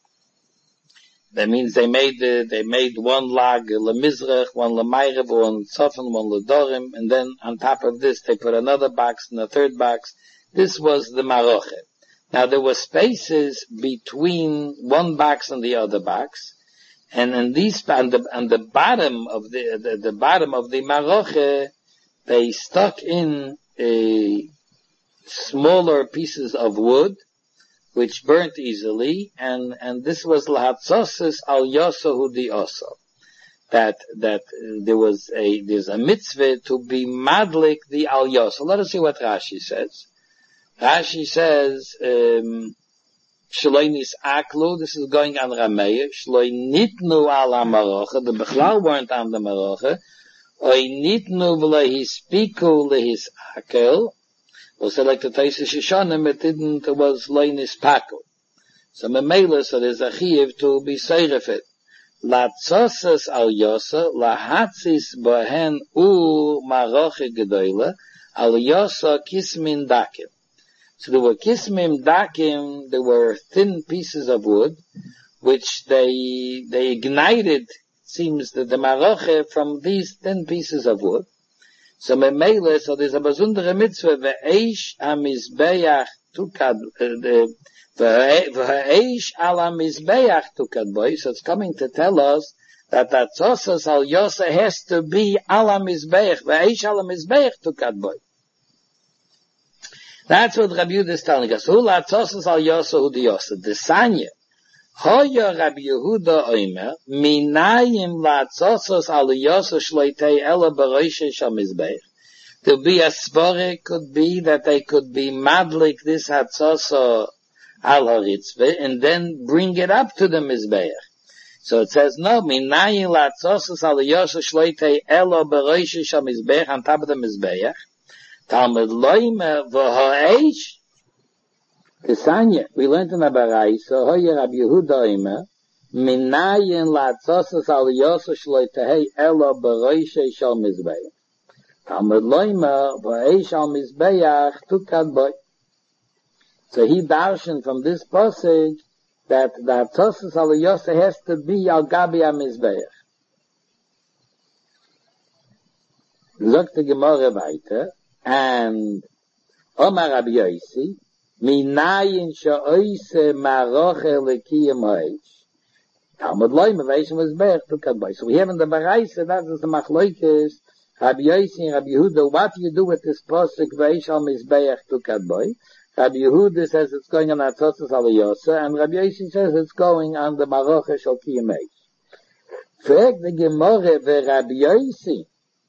That means they made the, they made one log lemizrach, one lemayrev, one tzofan, one ledorim, and then on top of this they put another box and a third box. This was the maroche. Now there were spaces between one box and the other box, and in these on the on the bottom of the the, the bottom of the maroche, they stuck in a smaller pieces of wood, which burnt easily, and, and this was lahatzosis al yosahu di oso. That, that uh, there was a, there's a mitzvah to be madlik the al yoso. Let us see what Rashi says. Rashi says, um, shloi nisaklu, this is going on Rameir, shloi nitnu al amarocha, the bechlal weren't on the marocha, oi nitnu v'lehispiku lehisakel. Also, like the Taisa Shishanim, it didn't, it was Leinis Paco. So, Memela, so there's a chiv to be seirefet. Latzosas al yosa, lahatzis bohen u maroche gedoyle, al yosa kismin dakim. So there were kismim dakim, there were thin pieces of wood, which they, they ignited, seems that the maroche from these thin pieces of wood. So memele, so there's a besondere mitzvah, ve'eish ha-mizbeach tukad, ve'eish al ha-mizbeach tukad boy. So it's coming to tell us that that tzosas al yosa has to be al ha-mizbeach, ve'eish al ha-mizbeach tukad boy. That's what Rabbi Yehuda is telling us. Hu la tzosas al yosa hu di yosa. The sanya. Hoya Rabbi Yehuda oimer, minayim la'atzosos al yosa shleitei ela b'roishe shamizbeich. To be a svore could be that they could be madlik this hatzoso al haritzveh and then bring it up to the mizbeich. So it says no, minayim la'atzosos al yosa shleitei ela b'roishe shamizbeich on top of the mizbeich. Talmud loime v'ha'esh. Kesanya, we learned in the Barai, so hoye Rabbi Yehuda oimer, minayin la'atzosas aliyosah shlo tehei elo b'roishei shal mizbeach. Talmud loime v'ha'esh al mizbeach tukad boy. So he darshan from this passage that the atzosas aliyosah has to be al gabi ha-mizbeach. Sagt die Gemara weiter, and Omar Rabbi Yossi, minayin sha'oise maroche lekiyam ha'esh. Talmud loime v'esh mizbeach tukad boy. So we have in the Baraisa, that is the Machlokes, Rabbi Yossi and Rabbi Yehuda, what do you do with this pasuk v'esh al mizbeach tukad boy? Rabbi Yehuda says it's going on Atzosas Aliyosah, and Rabbi Yossi says it's going on the Maroche shel Kiyam Eish. Frag the Gemara v'Rabbi Yossi,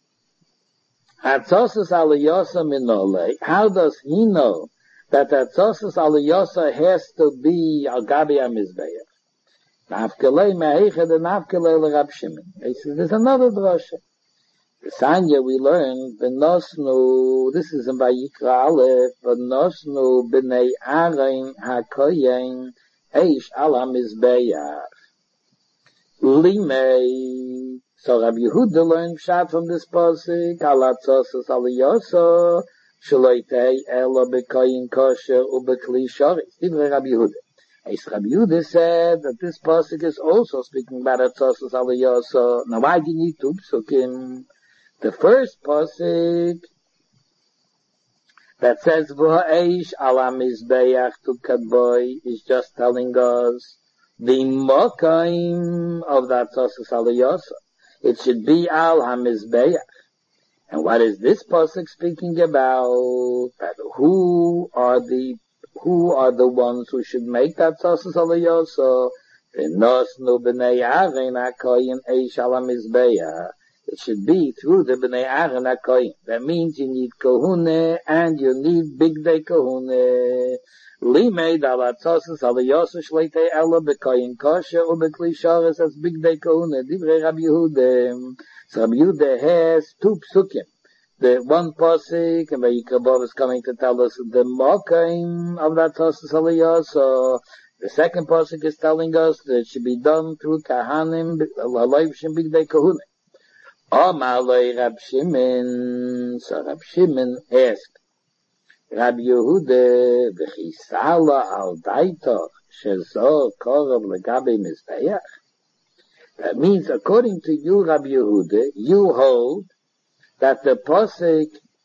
Atzosas Aliyosah minole, how does he know that Atzosas Aliyosah has to be al gabi ha-mizbeach? Nafkelei me'eicha de nafkelei l'Rab Shimon. He says there's another drasha. The Sanya we learned, Benosnu, this is in Vayikra Aleph, Benosnu b'nei Aaron hakoyen eish al ha-mizbeach. Limei. So Rabbi Yehuda learned Pshat from this pasuk, al atzosas aliyosah, sheloi tehei elo b'koyin kosher u'b'kli shoris. Divrei Rabbi Yehuda. As Rabbi Yehuda said that this pasuk is also speaking about atzosas aliyosah. Now why do you need two psukim? The first pasuk that says v'ha'esh al ha-mizbeach tukad boy is just telling us the mokaim of the atzosas aliyosah. It should be al ha-mizbeach. And what is this pasuk speaking about? That who are the who are the ones who should make that atzosas aliyosah? V'nosnu b'nei Aaron hakoyen eish al ha-mizbeach. It should be through the Bnei Aaron HaKoyin. That means you need kohune and you need big day kohune. Limeid al atzosas aliyosah shleitei elo b'koyin kosher u'b'kli shoris as big day kohune. Divrei Rabbi Yehuda. So Rabbi Yehuda has two psukim. The one pasuk, and Vayikra Bo is coming to tell us the mokaim of the atzosas aliyosah. The second pasuk is telling us that it should be done through kahanim, l'loivshim big day kohune. Omar loy Rab Shimon, so Rab Shimon asked Rabbi Yehuda, v'chisala al daitoch shezor korov legabe mizbeach. That means, according to you, Rabbi Yehuda, you hold that the pasuk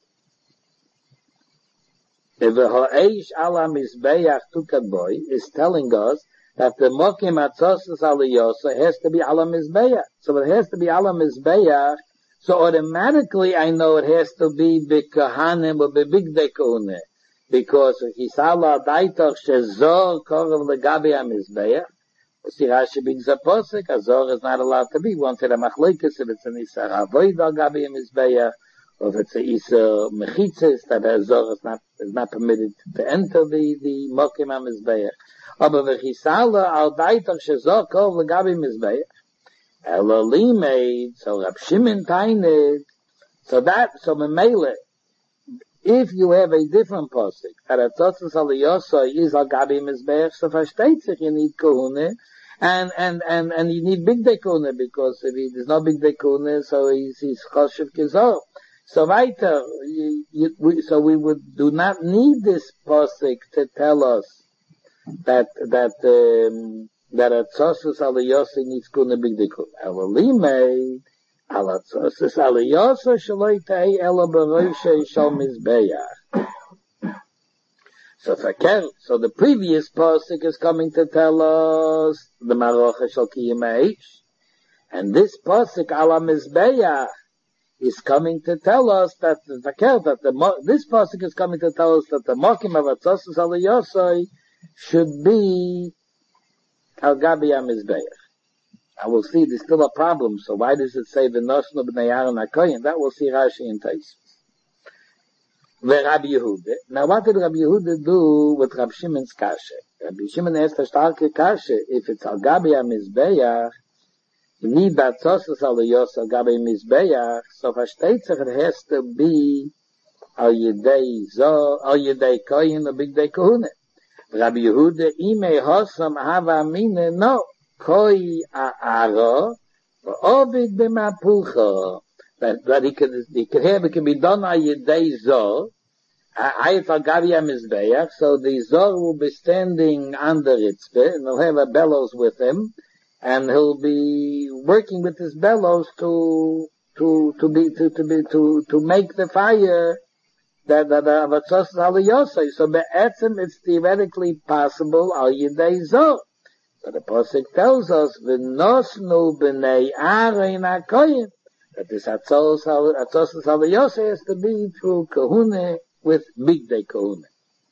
v'ha'esh al ha-mizbeach tukad boy is telling us that the mokim atzosas aliyosah has to be al ha-mizbeach. So it has to be al ha-mizbeach, so automatically I know it has to be b'kahanim or b'bigdei kohune. Because hisala daitoch shezor korov legabi ha-mizbeach. See, Rashi brings a posik, a zor is not allowed to be. One said a machlokes, if it's an isar avoid al gabi ha-mizbeach, or if it's a isar mechitzes, that a zor is not, is not permitted to enter the, the mokim ha-mizbeach. Aber v'chisala al daitoch shezor korov legabi mizbeach. Eloli made, so Rab Shimon tainet. So that, so memele, if you have a different pasuk, that atzosas aliyosah is al gabi mizbeach, so versteht sich, you need kohune, and, and, and, and you need big day kohune, because if he, there's no big day kohune, so he's, he's choshev kizor. So weiter, you, you, we, so we would, do not need this pasuk to tell us that, that, um, that atzosas aliyosah needs kohune big day kohune. Eloli made, al atzosas aliyosah shaloi tehei elo b'roishei shal mizbeach. So fakir, so the previous pasuk is coming to tell us the maroche shel kiyam eish, and this pasuk al mizbeach is coming to tell us that the fakir, that the this pasuk is coming to tell us that the mokim of atzosas aliyosah should be al gabi ha-mizbeach. I will see there's still a problem, so why does it say the nosnu b'nei Aaron hakoyin? That will see Rashi in Taisus. Rabbi Yehuda. Now what did Rabbi Yehuda do with Rabbi Shimon's kasha? Rabbi Shimon asked a starke kasha, if it's al gabi ha-mizbeach, you need atzosas aliyosah al gabi mizbeach, so versteht sich it has to be al yedei zo, al yedei koyin, a big day kohune. Rabbi Yehuda, ime hosam hava mine, no, koi a'ara, v'obid b'mapucha. That, that he could, he could have, it can be done al yedei zo, Hayat al Gabi HaMizbeach, so the Zor will be standing under Ritzvah, and he'll have a bellows with him, and he'll be working with his bellows to, to, to be, to, to be, to, to make the fire that, that, that, Avatzos Al Yosei. So be'etzem, it's theoretically possible al Yidei Zor. So the Pasuk tells us, V'nosnu b'nei Aaron HaKoyin, that this Atzos Al Yosei has to be through Kahune, with big day kohune.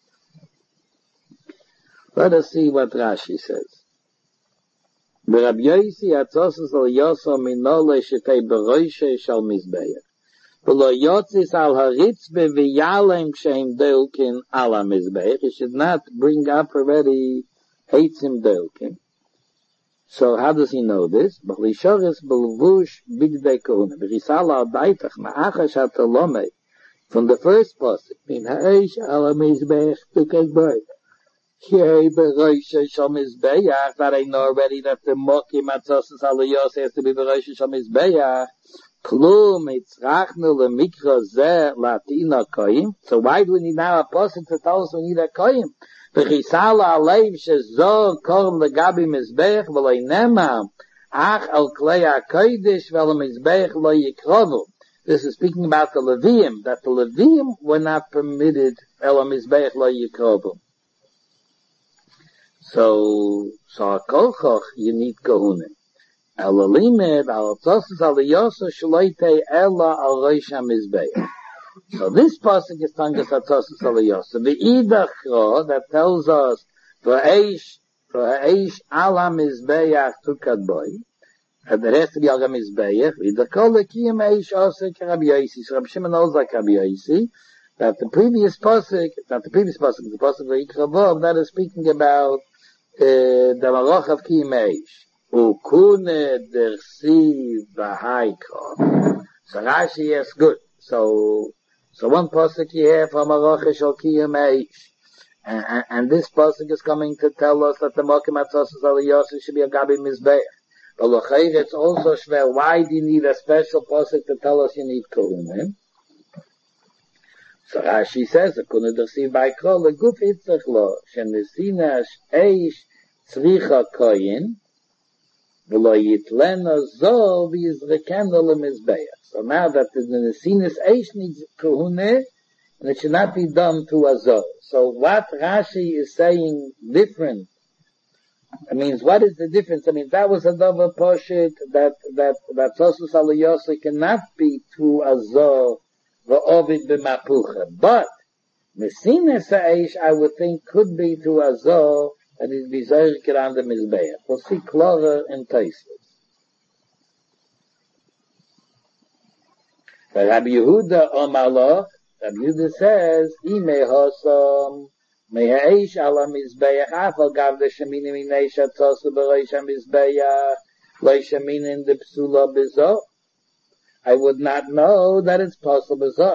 Let us see what Rashi says. Rabbi Yosi atzosas al yoso minole shetei beroishe shal mizbeach. V'lo yotzis al haritzbe v'yalem ksheim deilkin al ha-mizbeach. He should not bring up already eitzim deilkin. So how does he know this? B'lishoris b'levush big day kohune. V'chisal al daitach ma'achash ha-tolomei. From the first pasuk, min ha'esh al ha-mizbeach tukadboi. Here, beroishe shal mizbeach, that I know already that the mokim atzosas al yos has to be beroishe shal mizbeach. Klum itzrachnu lemikra zeh latina koyim. So why do we need now a pasuk to tell us we need a koyim? V'chisal alev shezor korm legabi mizbeach v'loi nema ach al klei ha-kodesh v'al mizbeach lo yikrovu. This is speaking about the Levium, that the Levium were not permitted el ha-mizbeach lo yikrovu. So, so a kolchoch, you need kohune. El alimed, al tzosas al yoso shloite ella al roish ha-mizbeach. So this pasuk is telling us al tzosas al yoso. The idach that tells us, v'eish, v'eish al ha-mizbeach tukad boy. And the rest of the al ha-mizbeach, idach le kiyam eish osek Rabbi Yosi. So Rabbi Shimon knows like Rabbi Yosi, that the previous pasuk, not the previous pasuk, the pasuk v'yikravav, that is speaking about the Maroch of Kiyimeish. Ukune dersi v'haikra. So Rashi, yes, good. So, so one pasuk here for Maroch of Kiyimeish. And, and, and this pasuk is coming to tell us that the Mokim Atzosas Al Yosef should be a Gabi Mizbeach. But L'chayr, it's also shver. Why do you need a special pasuk to tell us you need Kohune? So Rashi says, "Akuna dersi ba'ikra leguf itzach lo shenesina eish tzricha koyin v'lo yitlena zo v'yizrekena lemizbeach." So now that the nesinas eish needs kohune, and it should not be done to a zo. So what Rashi is saying different. I mean, what is the difference? I mean, that was a double poshit that that that Tosus Al Yosef cannot be to a zo. V'ovid b'mapucha. But, Messines ha'esh, I would think, could be to Azor, and it be Zerker on the Mizbeach. We'll see closer in Taisus. But Rabbi Yehuda Omaloch, Rabbi Yehuda says, Ime hosam, me ha'esh ala Mizbeach, afal gav de shemini minei shatzosu b'roish ha-Mizbeach, lo shemini de psula b'zo. I would not know that it's possible. So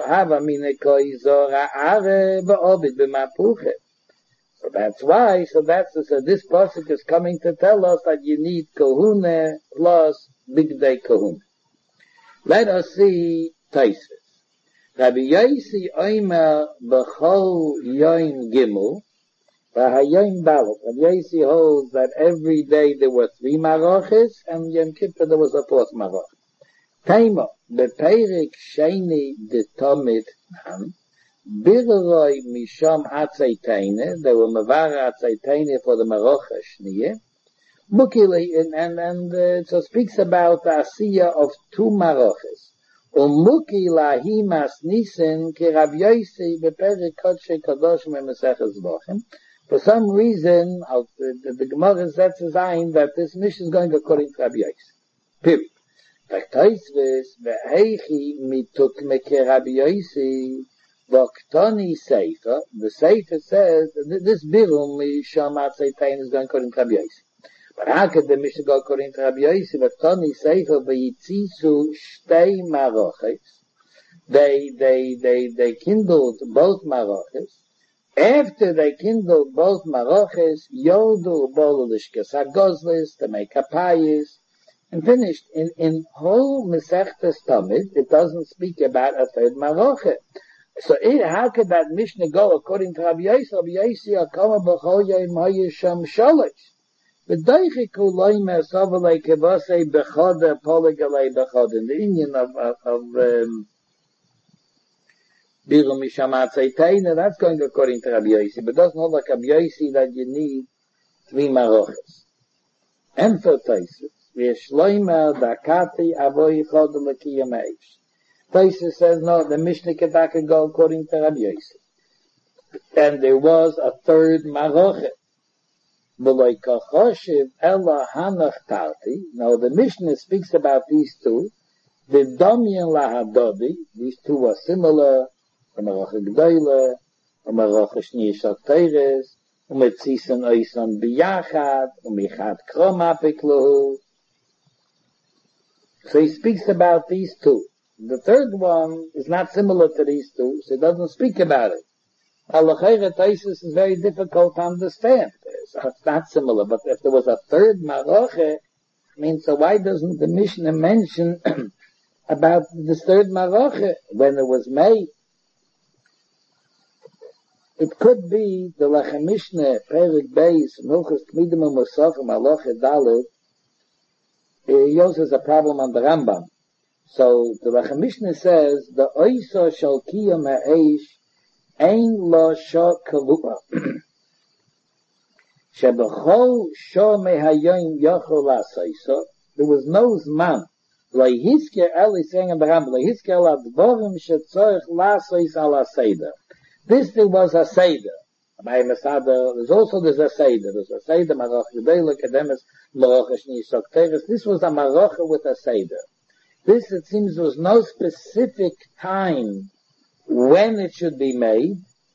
that's why, so that's, so this pasuk is coming to tell us that you need kohune plus big day kohune. Let us see Taisus. Rabbi Yosi oimer b'chol yoim gimel, v'hayoim dalet. Rabbi Yosi holds that every day there were three maroches, and Yom Kippur there was a fourth maroch. Taima, beperik sheni de tomit nan, birroi misham atzeitene, they were mavar atzeitene for the maroch hashniye, mukili, and, and, and uh, so speaks about the asiya of two maroches. Umuki lahimas nisen ki Rav Yosi beperik kodshe kadosh me meseches bochem. For some reason, uh, the, the Gemara sets a sign that this mission is going according to Rav Yosi. Period. Taktaisves ve'eichi mituk meke Rabbi Yosi v'oktoni sefer. The sefer says this birum misham atzeitain is going according to Rabbi Yosi. But how could the Mishnah go according to Rabbi Yosi? V'oktoni sefer v'yitzisu shtei maroches they, they, they, they kindled both maroches. After they kindled both maroches, yodu bolulishkes hagozlis, to make kapayis, and finished. In, in whole Masechtas Tamid, it doesn't speak about a third maroche. So it, how could that Mishnah go according to Rabbi Yossi? Rabbi Yossi akama b'chol yom hayisham shalosh. V'deichiku loyme sovelei kevasei b'choda poligalei b'choda. In the Indian of, of, of um, Birum Mishamat Zayteina, that's going according to Rabbi Yossi, but doesn't hold like Rabbi Yossi that you need three maroches. And for Taisus, v'yeshloime dakati avoy chod l'kiyam eish. Taisus says, no, the Mishnah Kedaka go according to Rabbi Yossi. And there was a third maroche. V'loy kachoshiv ela hanach tarti. Now the Mishnah speaks about these two. The domyan lahadodi, these two were similar. A maroche g'doyle, a maroche shniyishak teires, umetzisen oison biyachad, umichad krom apikluhu. So he speaks about these two. The third one is not similar to these two, so he doesn't speak about it. Halachayre Taisus is very difficult to understand. So it's not similar, but if there was a third maroche, I mean, so why doesn't the Mishnah mention about this third maroche when it was made? It could be the Lechem Mishnah, Perik Beis, Milchus Tmidim u'Musafim, Aloche Dalet. He also has a problem on the Rambam. So the Lechem Mishnah says, the Oisa shal kiyam ha'eish ein lo shah kavua. Shebechol shah mehayim yachol la'asayso. There was no zman. Lehisker el is saying in the Rambam, Lehisker el advorim shetzorich la'asayis al ha'seider. This there was a Seder. By Masada, there's also there's a Seder. There's a Seder, Maroch Yudela, Kedemes, Maroch Shni Sokteres. This was a Maroch with a Seder. This, it seems, was no specific time when it should be made.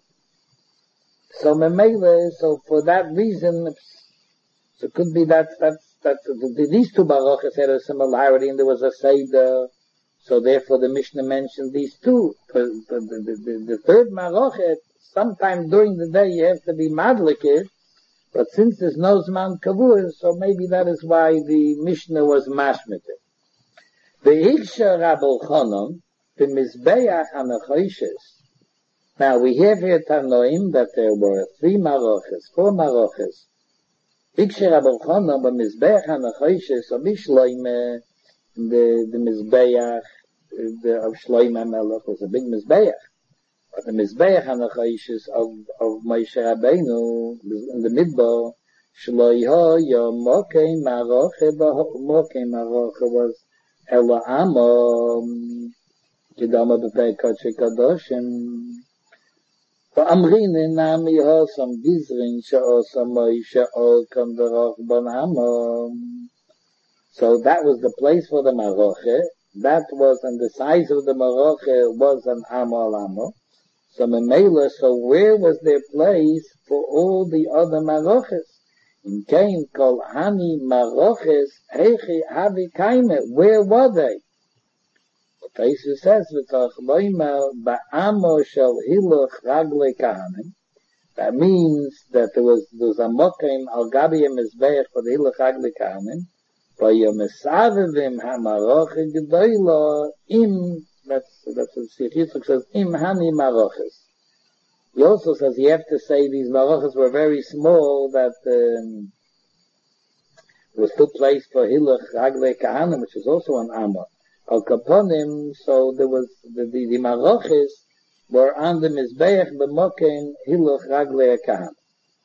So Memele, so for that reason, so it could be that, that, that, that these two Maroches had a similarity and there was a Seder. So therefore the Mishnah mentioned these two. The, the, the, the, the third marochet, sometime during the day you have to be madlikid, but since there's no zman kavur, so maybe that is why the Mishnah was mashmited. The Hiksha Rabbi Chanan, the Mizbeach HaMechoishes. Now we have here Tanoim that there were three maroches, four maroches. Hiksha Rabbi Chanan, the Mizbeach HaMechoishes, of Ishloime, the the Mizbeach the of Shlomo Melech was a big Mizbeach. But the Mizbeach HaNachayishis of of Moshe Rabbeinu in the Midbar, Shloiho Yomokei Maroche Mokei Maroche was Ela Amo Kedama B'Pei Kodesh Kadoshim. For Amrin Nami Hosam Gizrin She'osam Moshe Ol Kam Derach Bon Amo. So that was the place for the maroche. That was, and the size of the maroche was an amal amo. So memela, so where was their place for all the other maroches? In Cain called hani maroches, hechi havi kaime. Where were they? The Taisus says, v'tach loimer ba'amo shel hiluch ragle kahanim. That means that there was, there was a mokim al gabi mizbeach for the hiluch ragle kahanim. Vayomesavivim hamaroche gedoyla im, that's, that's what Sikh Yitzchak says, im hani maroches. He also says you have to say these maroches were very small, that um, there was still place for Hiluch Ragle Kahanim, which is also an Amma. Al Kaponim, so there was, the, the, the maroches were on the Mizbeach b'mokim Hiluch Ragle Kahanim.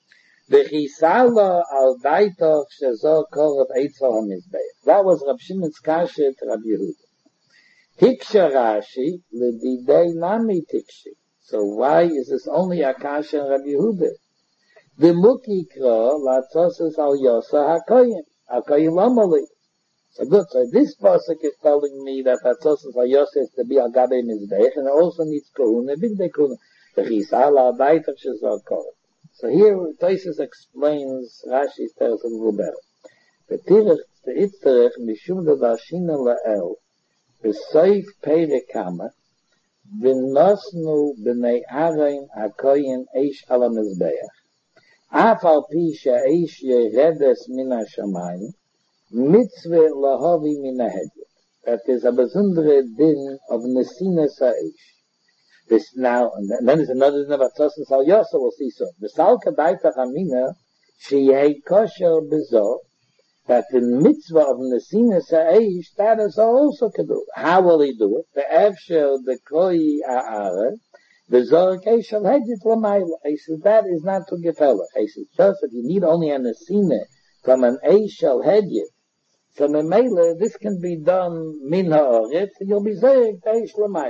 V'chisala al daitoch shezor korot eitzah ha-mizbeach. That was Rab Shimon's kasha to Rab Yehuda. Tiksha Rashi l'didei nami tikshi. So why is this only a kasha in Rab Yehuda? V'mukikra l'atzosas al yosa hakoyim. Hakoyim lamali. So good, so this pasuk is telling me that l'atzosas al yosa is to be al gabe mizbeach, and it also needs kohuna, bigdei kohuna. V'chisala al daitoch shezor korot. So here, Taisus explains, Rashi tells a little better. The tirach, the itzterech, mishum da dashina la'el, b'soif perekama, v'nosnu b'nei Aaron hakoyin eish al hamizbeach. Af al pi she'eish yeredes min hashamayim, mitzvah lahavi min hahedya. That is a besondere din of nesines ha'eish. This now, and then there's another din of Atzosus al Yosa, we'll see soon. V'sal kadaita chamina, she'yei kosher bezo, that the mitzvah of nesines ha'eish, that is also can do. How will he do it? The efshel, the koi ha'ara, the zorek eish al hedjit l'mayla. He says, that is not to gefella. He says, just if you need only a nesine from an eish al hedjit, from a mele, this can be done min ha'aret, and you'll be zorek eish l'mayla.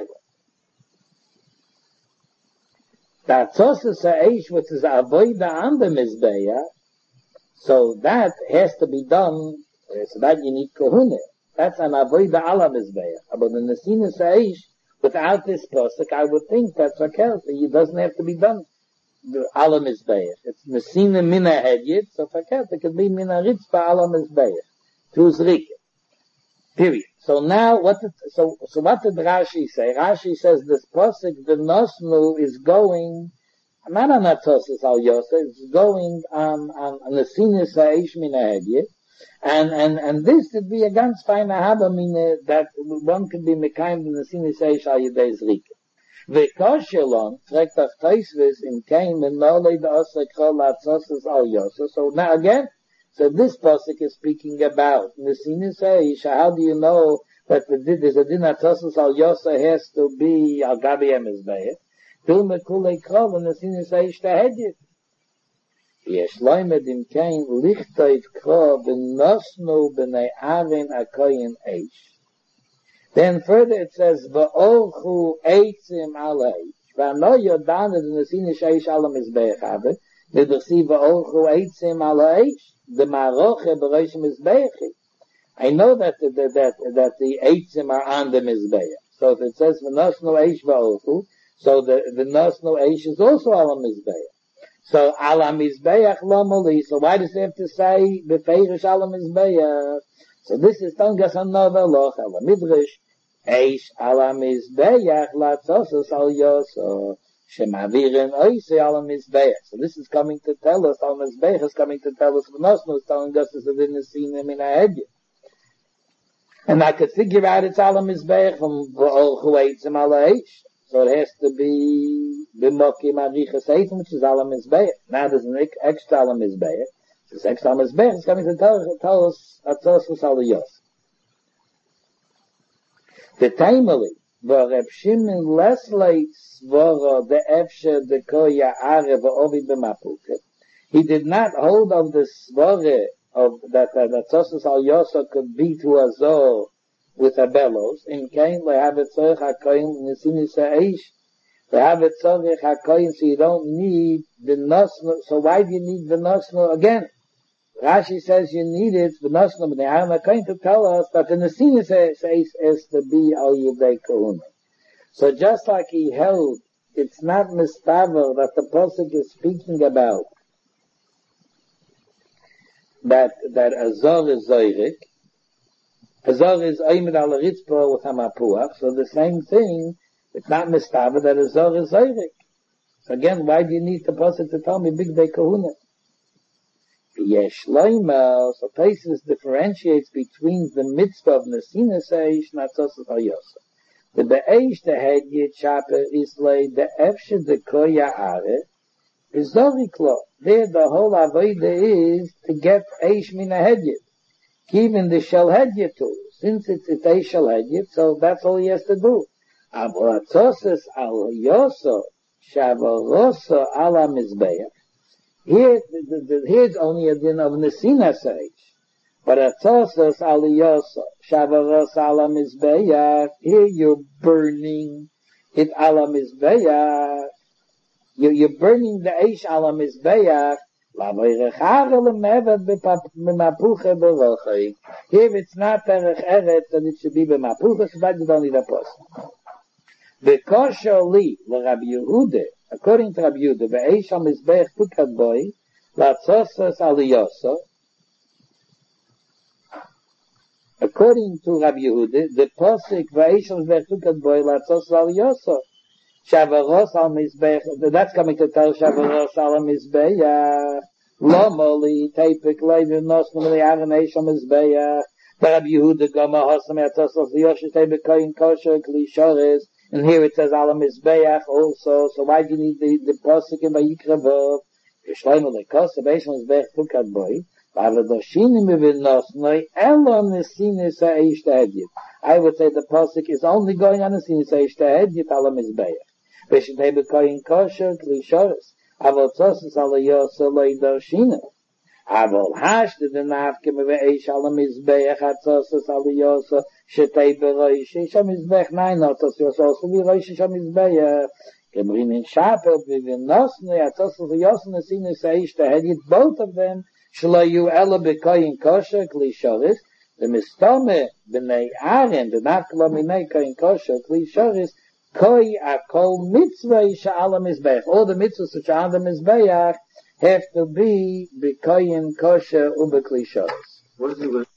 That Atzosus ha'eish, which is avoida on the mizbeah, so that has to be done, so that you need kohune. That's an avoida ala mizbeah. But the nesines ha'eish, without this pasuk, I would think that's okay. It doesn't have to be done ala mizbeah. It's nesine mina hedyet, so okay, it could be mina ritzpa ala mizbeah. Through zrike. Period. So now, what did, so, so what did Rashi say? Rashi says this pasuk, the nosnu is going, not on Atzosus al Yosa, it's going on, on, the nesines ha'eish mina hedyet. And, and, and this would be a ganz feine Habamine that one could be mekayim in the nesines ha'eish al yedei zrike. V'koshelon, fragt auf Tosfos, in kein menolei da'aseh kol Atzosus al Yosa. So now again, so this pasuk is speaking about nesines ha'eish. How do you know that the, there's a din Atzosus al Yosa has to be al gabi emizbeah? Til mekulei krov and nesines ha'eish tahedit. Yesh loimed im kein lichtoit krov v'nosnu b'nei Aaron hakoyin eish. Then further it says v'orchu eitzim al ha'eish. V'ano yodanet nesines ha'eish al hamizbeach habe. V'dersi v'orchu eitzim al ha'eish. The maroche b'rosh mizbeach. I know that the, that that that the eitzim are on the mizbeach. So if it says v'nosnu eish v'orchu, so the the nosnu eish is also al hamizbeach. So al hamizbeach lo moli. So why does it have to say befeirish al hamizbeach? So this is telling us another loch al midrash eish al hamizbeach latzosus al yoso. Shemavirin oise al hamizbeach. So this is coming to tell us, al hamizbeach is coming to tell us, v'nosnu is telling us that it didn't see him in a head. And I could figure out it's al hamizbeach from v'ol chueitzim al ha'eish. So it has to be b'mokim arichas eitzim, which is al hamizbeach. Now there's an extra al hamizbeach. This extra al hamizbeach is coming to tell, tell us Atzosus al Yos. The timely, v'Reb Shimon Lesley svara the efshe the koya are v'ovi b'mapuket. He did not hold of the svara of that that Atzosus al Yosa could be to a zor with a bellows. In kain lehavet tzorich hakoyin nesines ha'eish. Lehavet tzorich hakoyin, so you don't need the nosnu. So why do you need the nosnu again? Rashi says you need it, the nosnu b'nei Aaron hakoyin, to tell us that the nesines ha'eish is to be al yedei kohuna. So just like he held, it's not mistaver that the pasuk is speaking about that that Azor is Zoyrik. Azor is Oymid al Ritzpah with Hamapuach. So the same thing, it's not mistaver that Azor is Zoyrik. So again, why do you need the pasuk to tell me big day kahuna? Yesh loimer. So Tosfos differentiates between the mitzvah of nesines ha'eish and Atzosus al Yosa. The be'eish the hedjit shaper is laid the efshe the koya are is zoriklo. There the whole avodah is to get eish min hedjit. Even the shel hedjit too. Since it's it's eish shel hedjit, so that's all he has to do. Avo Atzosus al Yosa shavarosa ala mizbeach. Here, the, the, here's only a din of nesines ha'eish. But Atzosus al Yosa shavaros ala mizbeach, here you're burning it ala mizbeach. You, you're burning the eish ala mizbeach. Here it's not terech eretz, then it should be b'mapucha, so that you don't need a person. The kosher li, l'Rabbi Yehuda, according to Rabbi Yehuda, the eish al mizbeach pukat boy, l'Atzosus al Yosa. According to Rabbi Yehuda, the pasuk v'eish al mizbeach pukat boy, l'Atzosus al Yosa. Shavaros al Mizbech, that's coming to tell Shavaros al Mizbech, Lomoli, Tepik, Levin, Nosnumli, Aranesh al Mizbech, Rabbi Yehuda, Goma, Hosam, Yatosos, Yoshe, Tepik, Koyin, Kosher, Klishoris, and here it says al Mizbech also, so why do you need the, the Posik in Vayikra Vov? Yishloimo le Kosher, Beish Mizbech, Tukat Boy, Vavadoshini Mivin Nosnoi, Elon Nesinis Eish Tehedit. I would say the Posik is only going on the Nesinis Eish Tehedit al Mizbech. Beshin Tebe Koyin Kosher, Klishoris. Avol Tzosus ala Yosa lo Yidoshina. Avol Hash de the Nafke Meve Eish ala Mizbeach Atzosus ala Yosa Shetei Beroish Sham Mizbeach Nein Atzosus Yosa also Beroish Sham Mizbeach Gemrin in Shapel Vivin Nosne Atzosus Yosa Nesinu Seish Tehedit, both of them Shlo Yu Ela Bekoyin Kosher Klishoris. The Mistome B'nei Aaron the Nafke lo Minei Koyin Kosher Klishoris Koi akol mitzvah sha'ala mizbeach. All the mitzvahs which are on the mizbeach have to be b'koyin kosher u'b'kli shoros.